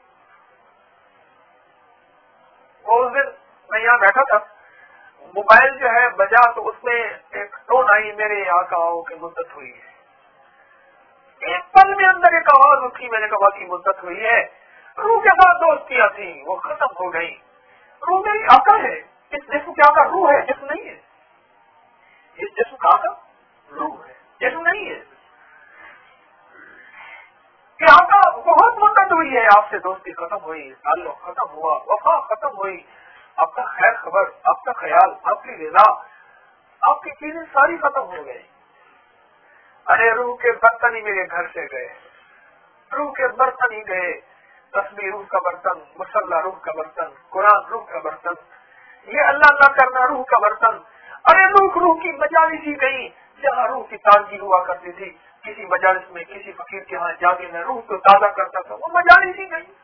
उस दिन मैं यहाँ बैठा था, मोबाइल जो है बजा तो उसमें एक टोन आई, मेरे आकाओं की मुद्दत हुई है। एक पल में अंदर एक आवाज उठी, मैंने कहा की मुद्दत हुई है। रूह के साथ दोस्तियां थी, वो खत्म हो गई। रूह मेरी आका है, इस जिस्म की आका रूह है, जिस्म नहीं है। इस जिस्म का आका रूह है, जिस्म नहीं है। कि आका बहुत मुद्दत हुई है, आपसे दोस्ती खत्म हुई, ताल्लुक खत्म हुआ, वफा खत्म हुई, आपका खैर खबर, आपका ख्याल, आपकी रिजा, आपकी चीजें सारी खत्म हो गई। अरे रूह के बर्तन ही मेरे घर से गए, रूह के बर्तन ही गए। तस्बीह रूह का बर्तन, मुसल्ला रूह का बर्तन, कुरान रूह का बर्तन, ये अल्लाह अल्लाह करना रूह का बर्तन। अरे रूह की मजालिस ही गई, जहाँ रूह की ताजगी हुआ करती थी। किसी मजालिस में किसी फकीर के यहाँ जाके मैं रूह को ताजा करता था, वो मजालिस ही गई।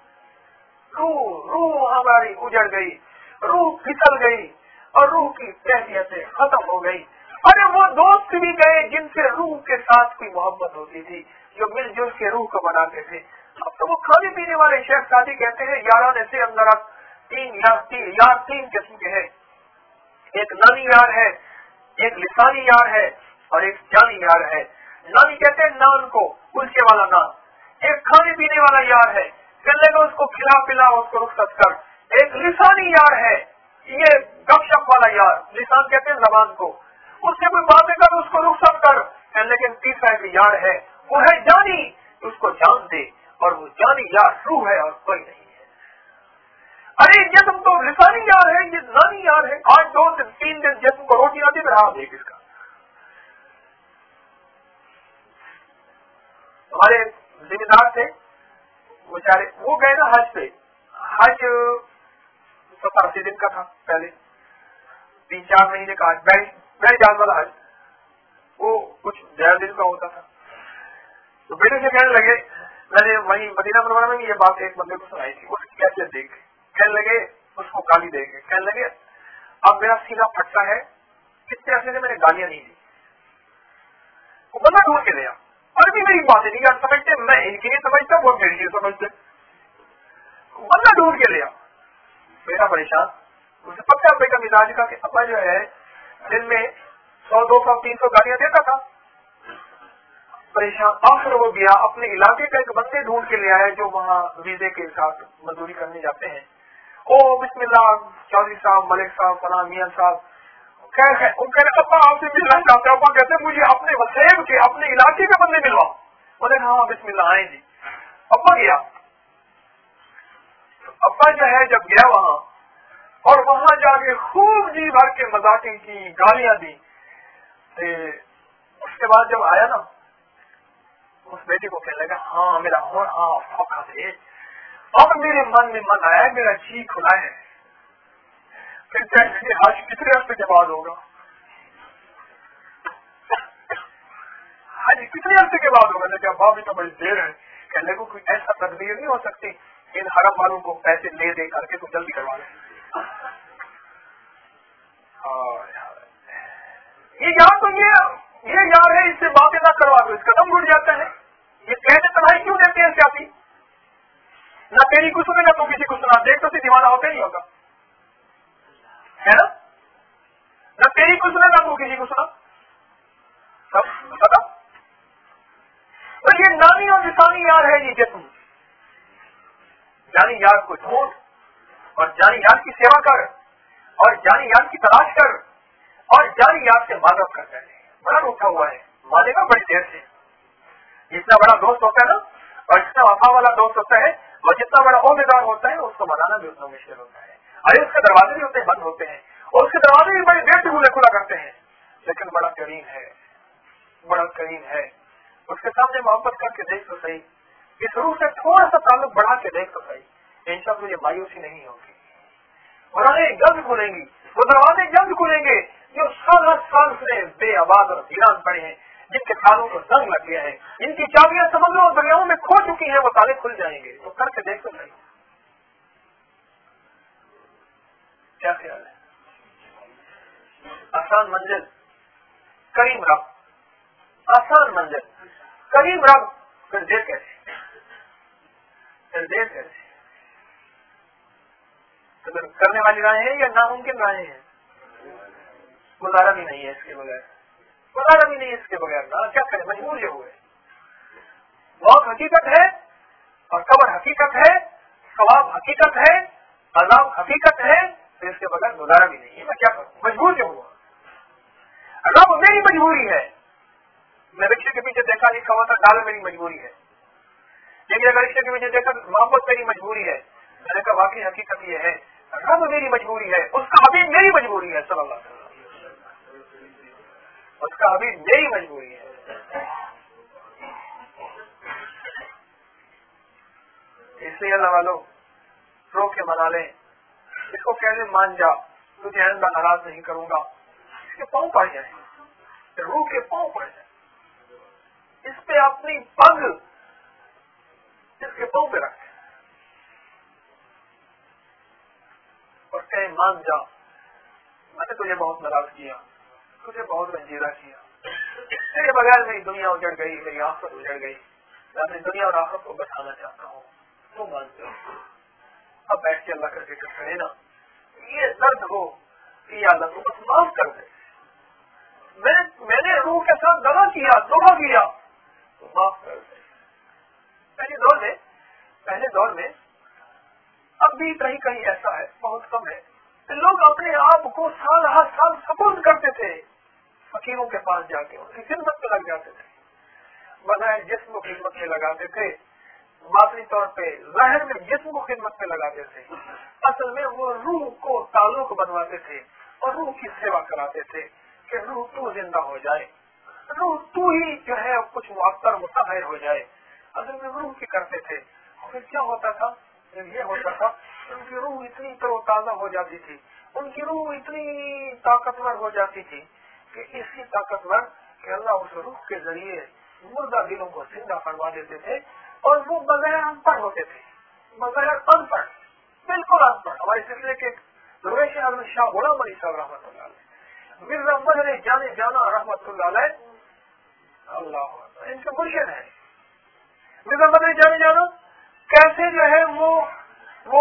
रूह हमारी उजड़ गई, रूह फिसल गई और रूह की कैफियतें खत्म हो गई। अरे वो दोस्त بھی گئے جن سے روح کے ساتھ کوئی محبت ہوتی تھی، جو مل جل کے روح کو بناتے تھے. اب تو وہ کھانے پینے والے شیخ ساتھی کہتے ہیں 11 سے اندر تین قسم کے ہیں. ایک نانی یار ہے، ایک لسانی یار ہے اور ایک جانی یار ہے. نانی کہتے ہیں نان کو، کلچے والا نان. ایک کھانے پینے والا یار ہے، کہنے لگا اس کو کھلا پلا اس کو رخصت کر. ایک لسانی یار ہے، یہ گپ شپ والا یار، لسان کہتے ہیں زبان کو، اس سے کوئی باتیں کر اس کو رخصت کر. لیکن تیسرا ایک یار ہے، وہ ہے جانی، اس کو جان دے، اور وہ جانی یار روح ہے اور کوئی نہیں ہے. ارے یہ تم تو لسانی یار ہے، یہ نانی یار ہے. آج 2 دن 3 دن جب تم کو روٹی آتی تو رہا دیکھ اس کا. ہمارے ذمہ دار تھے بیچارے، وہ گئے نا حج پہ. حج 70-80 دن کا تھا، پہلے 3-4 مہینے کا حج، بڑے جان والا حج، وہ کچھ 11 دن کا ہوتا تھا. تو بیٹے سے کہنے لگے، میں نے وہیں مدینہ منورہ میں یہ بات ایک بندے کو سنائی تھی، اس کیسے دیکھ کہنے لگے، اس کو گالی دے گے، کہنے لگے اب میرا سینہ پھٹتا ہے، کتنے عرصے سے میں نے گالیاں نہیں دی. وہ بندہ ڈھونڈ کے لیا، عربی میری باتیں نہیں کر سمجھتے، میں ان کی نہیں سمجھتا، وہ میری نہیں سمجھتے. بندہ ڈھونڈ کے لیا. بیٹا پریشان، اسے پکا بیٹا مزاج کا کہ ابا جو ہے دن میں 100 200 300 گالیاں دیتا تھا. پریشان. آخر وہ گیا اپنے علاقے کا ایک بندے ڈھونڈ کے لیا ہے جو وہاں ویزے کے ساتھ مزدوری کرنے جاتے ہیں. او بسم اللہ چودھری صاحب، ملک صاحب، فلاں میاں صاحب، وہ کہہ رہے ابا آپ سے ملنا چاہتے ہیں. ابا کہتے ہیں مجھے اپنے وسیب کے اپنے علاقے کے بندے ملوا. بولے ہاں بسم اللہ آئیں جی. ابا گیا. ابا جو ہے جب گیا وہاں اور وہاں جا کے خوب جی بھر کے مذاقیں کی، گالیاں دی. اس کے بعد جب آیا نا اس بیٹی کو کہنے لگا ہاں میرا فوقا تھے، اور میرے من میں من آیا، میرا جی کھلا ہے. پھر حج کتنے عرصے کے بعد ہوگا؟ حج کتنے عرصے کے بعد ہوگا؟ لیکن ابا بھی تو بڑی دیر ہے. کہنے کو کوئی ایسا تدبیر نہیں ہو سکتی ان حرم والوں کو پیسے لے دے کر کے تو جلدی کروا لیں. یہ یار تو یہ یار ہے، اس سے باتیں نہ کروا دو، اس کا دم گھٹ جاتا ہے. یہ کہتے تنہائی کیوں دیتے ہیں سیاسی؟ نہ تیری کو سنے نہ تو کسی کو سنا. دیکھ تو دیوانہ ہوتے نہیں ہوگا ہے نا؟ نہ تیری کو سنا نہ تو کسی کو سنا، سب پتا. تو یہ نانی اور لسانی یار ہے یہ جسم. جانی یار کو ڈھونڈ اور جانی یار کی سیوا کر اور جانی یار کی تلاش کر اور جانی یار سے معذرت کر جائے. بڑا روٹا ہوا ہے، مانے گا بڑی دیر سے. جتنا بڑا دوست ہوتا ہے نا اور جتنا وفا والا دوست ہوتا ہے اور جتنا بڑا عہدیدار ہوتا ہے اس کو منانا بھی اتنا مشکل ہوتا ہے. ارے اس کے دروازے بھی اتنے بند ہوتے ہیں اور اس کے دروازے بھی بڑے دیر سے کھلا کرتے ہیں، لیکن بڑا کریم ہے، بڑا کریم ہے. اس کے سامنے محبت کر کے دیکھ تو صحیح، اس روح سے تھوڑا سا تعلق بڑھا کے دیکھ تو صحیح. انشاءاللہ تجھے مایوسی نہیں ہوگی. اور جلد کھلیں گی، وہ دروازے جلد کھلیں گے جو سال سے بے آباد اور ویران پڑے ہیں، جن کے تالوں کو زنگ لگ گیا ہے، ان کی چابیاں سمندروں اور دریاؤں میں کھو چکی ہیں، وہ تالے کھل جائیں گے. تو کر کے دیکھ تو صحیح. کیا خیال ہے؟ آسان منزل کریم رب، آسان منزل کریم رب. پھر دیر کیسے؟ پھر کرنے والی راہیں ہیں یا ناممکن راہیں ہیں؟ گزارا بھی نہیں ہے اس کے بغیر، گزارا بھی نہیں ہے اس کے بغیر. کیا کریں، مجبور یہ ہوئے. موت حقیقت ہے اور قبر حقیقت ہے، ثواب حقیقت ہے، عذاب حقیقت ہے، تو اس کے بغیر گزارا بھی نہیں ہے. میں کیا کروں، مجبور جو ہوا. رب میری مجبوری ہے. میں رکشے کے پیچھے دیکھا نہیں کھا تھا، ڈال میری مجبوری ہے. لیکن اگر رکشے کے پیچھے دیکھا محبت میری مجبوری ہے. میں نے کہا واقعی حقیقت یہ ہے، رب میری مجبوری ہے، اس کا حبیب میری مجبوری ہے صلی اللہ علیہ وسلم. اس کا حبیب میری مجبوری ہے. اس لیے اللہ والوں رو کے منا لیں. اس کو کہنے مان جا، تجھے آئندہ ناراض نہیں کروں گا. اس کے پاؤں پڑ جائیں، روح کے پاؤں پڑ جائیں، اس پہ اپنی پگ اس کے پاؤں پہ رکھ اور کہیں مان جا، میں نے تجھے بہت ناراض کیا، تجھے بہت رنجیدہ کیا، میرے بغیر میری دنیا اجڑ گئی، میری آخرت اجڑ گئی، میں اپنی دنیا اور آخرت کو بچانا چاہتا ہوں، تو مانتے ہو؟ اب بیٹھ کے اللہ کا ذکر کرے نا، یہ درد ہو کہ یا اللہ تو بس معاف کر دے، میں نے روح کے ساتھ دغا کیا، دھوکا کیا، تو معاف کر دے۔ پہلے دور میں اب بھی کہیں کہیں ایسا ہے، بہت کم ہے، لوگ اپنے آپ کو سال ہر سال سپورٹ کرتے تھے، فقیروں کے پاس جا کے ان کی خدمت پہ لگ جاتے تھے، بظاہر جسم کو خدمت پہ لگاتے تھے، باطنی طور پہ ظاہر میں جسم کو خدمت پہ لگاتے تھے، اصل میں وہ روح کو تعلق بنواتے تھے اور روح کی سیوا کراتے تھے کہ روح تو زندہ ہو جائے، روح تو ہی جو ہے کچھ معطر متحر ہو جائے، اصل میں روح کی کرتے تھے۔ پھر کیا ہوتا تھا؟ یہ ہوتا تھا ان کی روح اتنی تر و تازہ ہو جاتی تھی، ان کی روح اتنی طاقتور ہو جاتی تھی کہ اسی طاقتور کہ اللہ اس روح کے ذریعے مردہ دلوں کو زندہ فرما دیتے تھے، اور وہ بغیر ان پڑھ ہوتے تھے، بغیر ان پڑھ، بالکل ان پڑھ۔ ہمارے سلسلے کے درویش احمد شاہ غلام علی صاحب رحمۃ اللہ علیہ، مرزا مظہر جانے جانا رحمۃ اللہ علیہ، اللہ ان کے مرشد ہیں مرزا مظہر جانے جانا، کیسے جو ہے وہ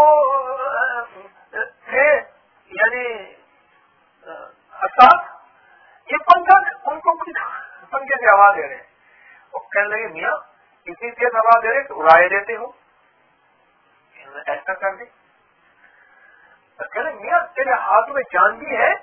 تھے، یعنی حساس، یہ پنکھا ان کو پنکھے سے آواز دے رہے ہیں، وہ کہنے لگے میاں اتنی تیز آواز دے رہے کہ اڑائے دیتے ہو، ایسا کر دی، کہنے میاں تیرے ہاتھ میں جان بھی ہے۔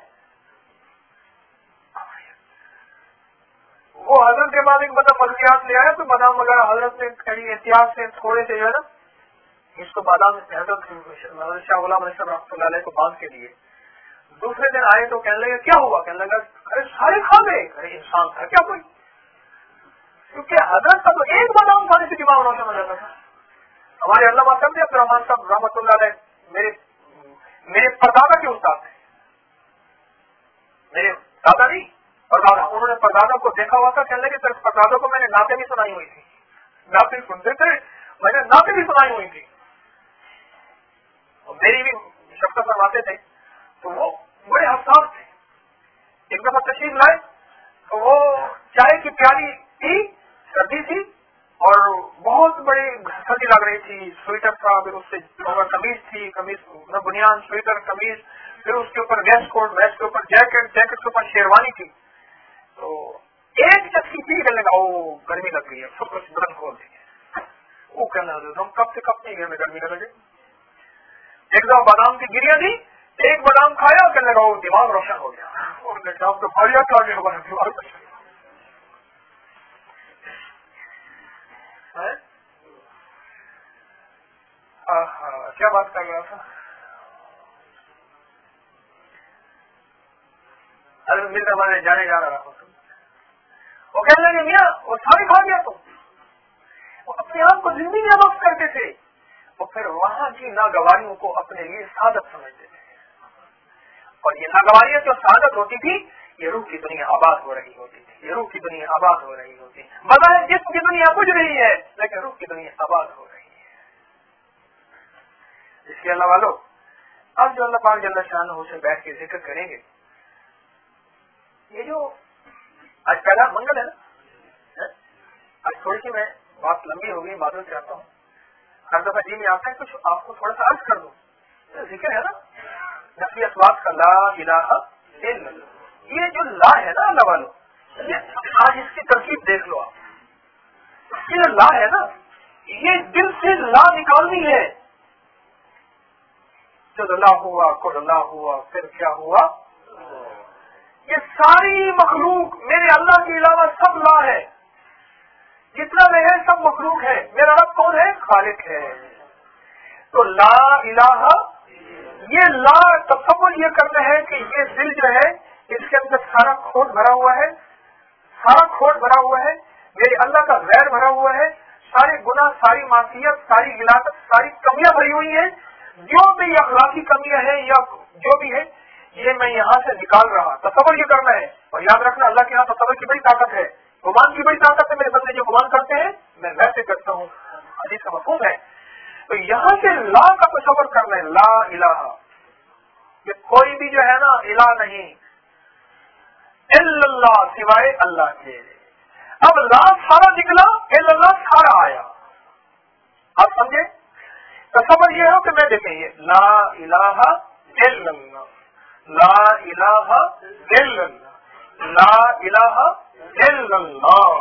وہ حضرت کے بعد ایک ملکیات لے آیا تو بادام وغیرہ حضرت نے کہیں احتیاط سے تھوڑے سے جو ہے نا اس کو بادام حضرت شاہ غلام علیہ رحمۃ اللہ علیہ کو باندھ کے لیے، دوسرے دن آئے تو کہنے لگے کیا ہوا؟ کہنے لگا ارے سارے کھا گئے، ارے انسان تھا کیا کوئی؟ کیونکہ حضرت کا تو ایک بادام کھانے سے دماغ روشن ہو جاتا تھا۔ ہمارے علامہ صاحب عبد الرحمان صاحب رحمۃ اللہ علیہ میرے پردادا کے استاد تھے، میرے دادا نہیں پردادا، انہوں نے پردادا کو دیکھا ہوا تھا، کہنے لگے پردادا کو میں نے نعتیں بھی سنائی ہوئی تھی، نعتیں سنتے تھے، میں نے نعتیں بھی سنائی ہوئی تھی، اور میری بھی شفقت فرماتے تھے، تو وہ بڑے حساس تھے۔ ایک دفعہ تشریف لائے تو وہ چائے کی پیالی تھی، سردی تھی اور بہت بڑی سردی لگ رہی تھی، سویٹر تھا، پھر اس سے قمیض تھی، قمیض بنیان سویٹر قمیض، پھر اس کے اوپر ویسٹ کوٹ، ویسٹ کے اوپر جیکٹ، جیکٹ کے اوپر شیروانی تھی، تو ایک چسکی پی کے لگا وہ گرمی لگ رہی ہے، سب کچھ بدن کھول دیں، وہ کہنا ہم کب سے کب نہیں گئے گرمی لگ رہی، ایک دفعہ بادام کی گریا دی، ایک بادام کھایا کہنے لگا وہ دماغ روشن ہو گیا، اور نے کہا تو بھائی کیا آگے ہمارا دماغ روشن کیا بات کر رہا تھا؟ مرزا ہمارے جانے جا رہا تھا، وہ کہنے لگے میاں وہ سارے کھا گیا تو وہ اپنے آپ کو زندگی میں وقت کرتے تھے، اور پھر وہاں کی ناگواریوں کو اپنے لیے سعادت سمجھتے تھے، اور یہ ناگواریاں جو سعادت ہوتی تھی یہ روح کی دنیا آباد ہو رہی ہوتی تھی، یہ روح کی دنیا آباد ہو رہی ہوتی، بظاہر جسم کی دنیا بجھ رہی ہے لیکن روح کی دنیا آباد ہو رہی ہے۔ اس کے علاوہ لوگ اب جو اللہ پاک جل شانہ سے بیٹھ کے ذکر کریں گے، یہ جو آج پہلا منگل ہے نا، آج تھوڑی سی میں بات لمبی ہو گئی، معذرت چاہتا ہوں، ہر دفعہ جی میں آتا ہے کچھ آپ کو تھوڑا سا عرض کر دوں، ذکر ہے نا نفی اسباب کا لا الہ الا اللہ، یہ جو لا ہے نا اللہ والوں، یہ آج اس کی ترکیب دیکھ لو آپ، یہ لا ہے نا یہ دل سے لا نکالنی ہے، جب لا ہوا کل لا ہوا پھر کیا ہوا، یہ ساری مخلوق میرے اللہ کے علاوہ سب لا ہے، جتنا میں ہے سب مخلوق ہے، میرا رب کون ہے؟ خالق ہے، تو لا الہ، یہ لا تصور یہ کرنا ہے کہ یہ دل جو ہے اس کے اندر سارا کھوٹ بھرا ہوا ہے، سارا کھوٹ بھرا ہوا ہے، میرے اللہ کا غیر بھرا ہوا ہے، سارے گناہ، ساری معصیت، ساری غلاظت، ساری کمیاں بھری ہوئی ہیں، جو بھی اخلاقی کمیاں ہیں یا جو بھی ہے یہ میں یہاں سے نکال رہا، تصور یہ کرنا ہے، اور یاد رکھنا اللہ کے یہاں تصور کی بڑی طاقت ہے، گمان کی بڑی طاقت ہے، میرے بندے جو گمان کرتے ہیں میں ویسے کرتا ہوں، حدیث کا مفہوم ہے، تو یہاں سے لا کا تصور کرنا ہے، لا الہ، کہ کوئی بھی جو ہے نا الہ نہیں، इल्लल्लाह सिवाय अल्लाह के। अब ला सारा निकला, इल्लल्लाह सारा आया। आप समझे? तसव्वुर ये हो कि मैं देखेंगे ला इलाहा इल्लल्लाह, ला इलाहा इल्लल्लाह, ला इलाहा इल्लल्लाह।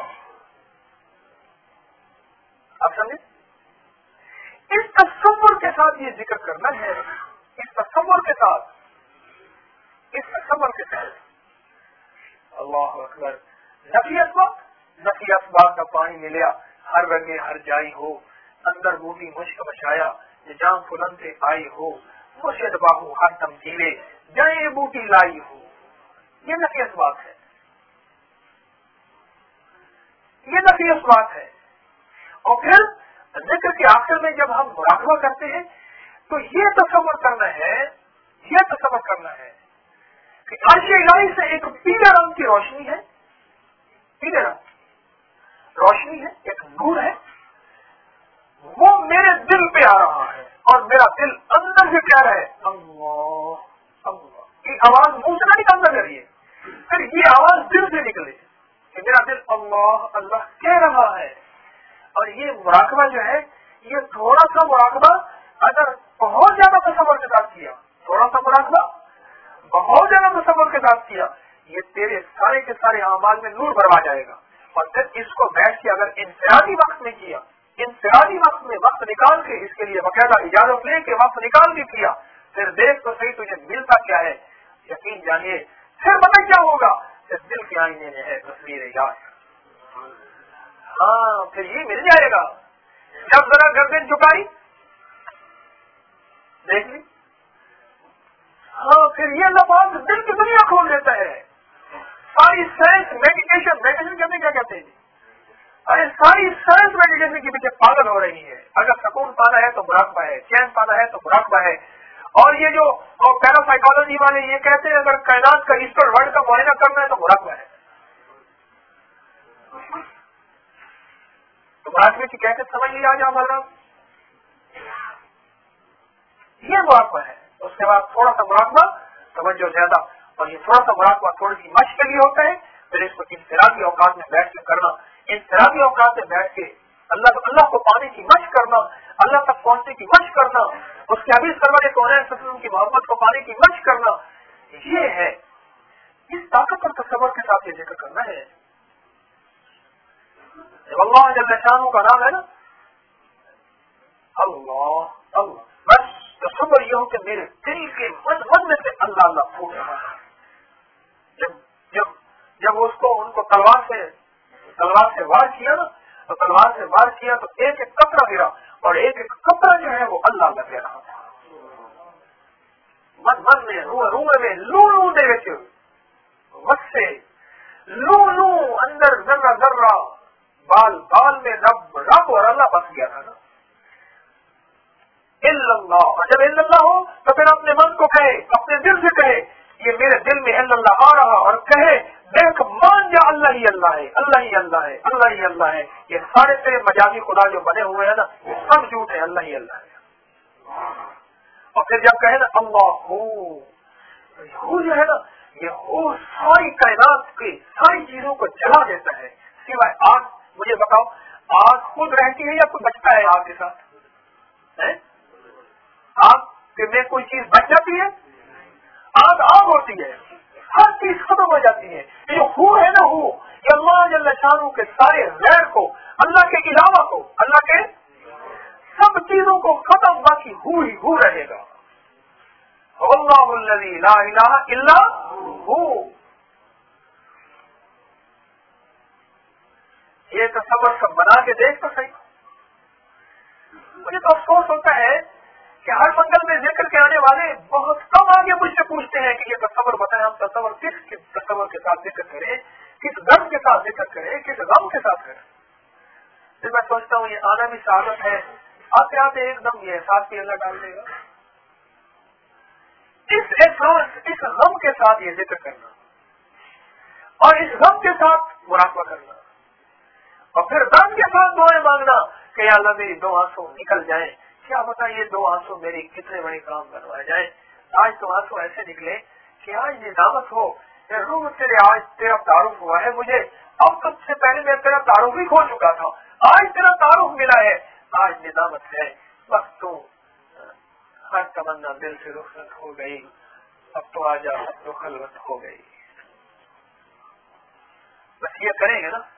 आप समझे? इस तसव्वुर के साथ ये जिक्र करना है, इस तसव्वुर के साथ, इस तसव्वुर के साथ। अल्लाह अकबर। नफी असबाब का पानी मिलिया, हर रंगे हर जाई हो, अंदर बूटी मुश्क बचाया, जाम फुलन से आई हो, मुर्शिद बाहू हर तमकीले, जाए बूटी लाई हो। ये नफी असबाब है, ये नफी असबाब है। और फिर जिक्र के आखिर में जब हम मुराकबा करते हैं तो ये तसव्वुर करना है, ये तसव्वुर करना है कि अर्श इलाही से एक पीले रंग की रोशनी है, पीले रंग रोशनी है, एक नूर है, वो मेरे दिल पे आ रहा है और मेरा दिल अंदर से कह रहा है अल्लाह अल्लाह। ये आवाज मुंह से नहीं निकलना चाहिए, फिर ये आवाज दिल से निकले कि मेरा दिल अल्लाह अल्लाह कह रहा है। और ये मुराकबा जो है, ये थोड़ा सा मुराकबा अगर बहुत ज्यादा तसव्वुर के साथ किया, थोड़ा सा मुराकबा बहुत ज्यादा तसव्वुर के साथ किया, ये तेरे सारे के सारे अमाल में नूर भरवा जाएगा। और फिर इसको बैठ के अगर इंफरादी वक्त में किया, इंफरादी वक्त में वक्त निकाल के, इसके लिए बकायदा इजाजत लेके वक्त निकाल के किया, फिर देख तो सही तुझे मिलता क्या है। यकीन जानिए फिर पता क्या होगा, फिर दिल के आईने में है तस्वीर याद। हाँ, फिर ये मिल जाएगा। जब जरा गर्दन झुकाई देख ली, हाँ, फिर ये लफ्ज़ दिल की दुनिया खोल देता है। सारी साइंस मेडिटेशन करने क्या कहते हैं, अरे सारी साइंस मेडिटेशन के पीछे पागल हो रही है। अगर सुकून पाना है तो मुराकबा है, चैन पाना है तो मुराकबा है। और ये जो पैरासाइकोलॉजी वाले ये कहते हैं अगर कायनात का ईस्टर वर्ल्ड का मुआयना करना है तो मुराकबा है। तो मुराकबे की कैसे समझ लिया आज हमारा, ये मुराकबा है। उसके बाद थोड़ा सा मुराकबा समझो ज्यादा, और ये थोड़ा सा मुराकबा थोड़ी सी मश्क के लिए होता है। फिर इसको इंफरादी औकात में बैठ के करना, इंफरादी औकात में बैठ के अल्लाह को पाने की मश्क करना, अल्लाह तक पहुंचने की मश्क करना, उसके हबीब सरवर कौनैन की मोहब्बत को पाने की मश्क करना, ये है। इस ताकत और तसव्वुर के साथ ये जिक्र करना है। जब अल्लाह जल्ल शानहू का नाम है ना अल्लाह अल्लाह, बस तसव्वुर ये हो कि मेरे दिल के मन में से अल्लाह अल्लाह फूट रहा है। जब उसको उनको तलवार से वार किया ना, तो तलवार से वार किया तो एक एक कतरा गिरा, और एक एक कतरा जो है वो अल्लाह अल्लाह कह रहा था। मन में रूह में लू दे वक्त से लू अंदर जर्रा जर्रा, बाल में रब और अल्लाह बस गया था ना। इल्लल्लाह, और जब इल्लल्लाह हो तो फिर अपने मन को कहे, अपने दिल से कहे, ये मेरे दिल में इल्लल्लाह आ रहा, और कहे देख मान जा अल्लाह ही अल्लाह है, अल्लाह ही अल्लाह है, अल्लाह ही अल्लाह है। ये सारे तेरे मजाजी खुदा जो बने हुए हैं ना, ये सब झूठ है, अल्लाह ही अल्लाह है। और फिर जब कहे ना अल्लाह हो जो है ना, ये हो सारी कायनात की सारी चीजों को जला देता है, सिवाय आग। मुझे बताओ, आग खुद रहती है या कोई बचता है आग के साथ है? आग में कोई चीज बच जाती है? आग होती है, हर चीज खत्म हो जाती है। ये हू है ना, हू, ये अल्लाह जल्ल शानहू के सारे गैर को, अल्लाह के अलावा को, अल्लाह के सब चीजों को खत्म, बाकी हू ही हू रहेगा। अल्लाहुल्लज़ी ला इलाहा इल्ला हू। ये तसव्वुर सब बना के देख तो सही। मुझे तो अफसोस होता है कि हर मंगल में जिक्र के आने वाले बहुत कम आगे मुझसे पूछते हैं कि ये तसव्वुर बताएं, हम तसव्वुर किस तसव्वुर के साथ जिक्र करें, किस दर्द के साथ जिक्र करें, किस गम के साथ करें। फिर मैं सोचता हूँ ये आना भी सादत है, आते आते एकदम ये एहसास भी अल्लाह डाल देगा। इस एहसास, इस गम के साथ ये जिक्र करना, और इस गम के साथ मुराकबा करना, और फिर दर्द के साथ दुआएं मांगना कि या अल्लाह मेरी दो आंसू निकल जाए। क्या पता ये दो आंसू मेरी कितने बड़े काम बनवाए जाए। आज तो आंसू ऐसे निकले कि आज निजामत हो روح تیرے آج تیرا تعارف ہوا ہے مجھے، اب تب سے پہلے میں تیرا تعارف بھی کھو چکا تھا، آج تیرا تعارف ملا ہے، آج ندامت ہے، بس تو ہر تمنا دل سے رخصت ہو گئی، اب تو آجا، اب تو خلوت ہو گئی. بس یہ کریں گے نا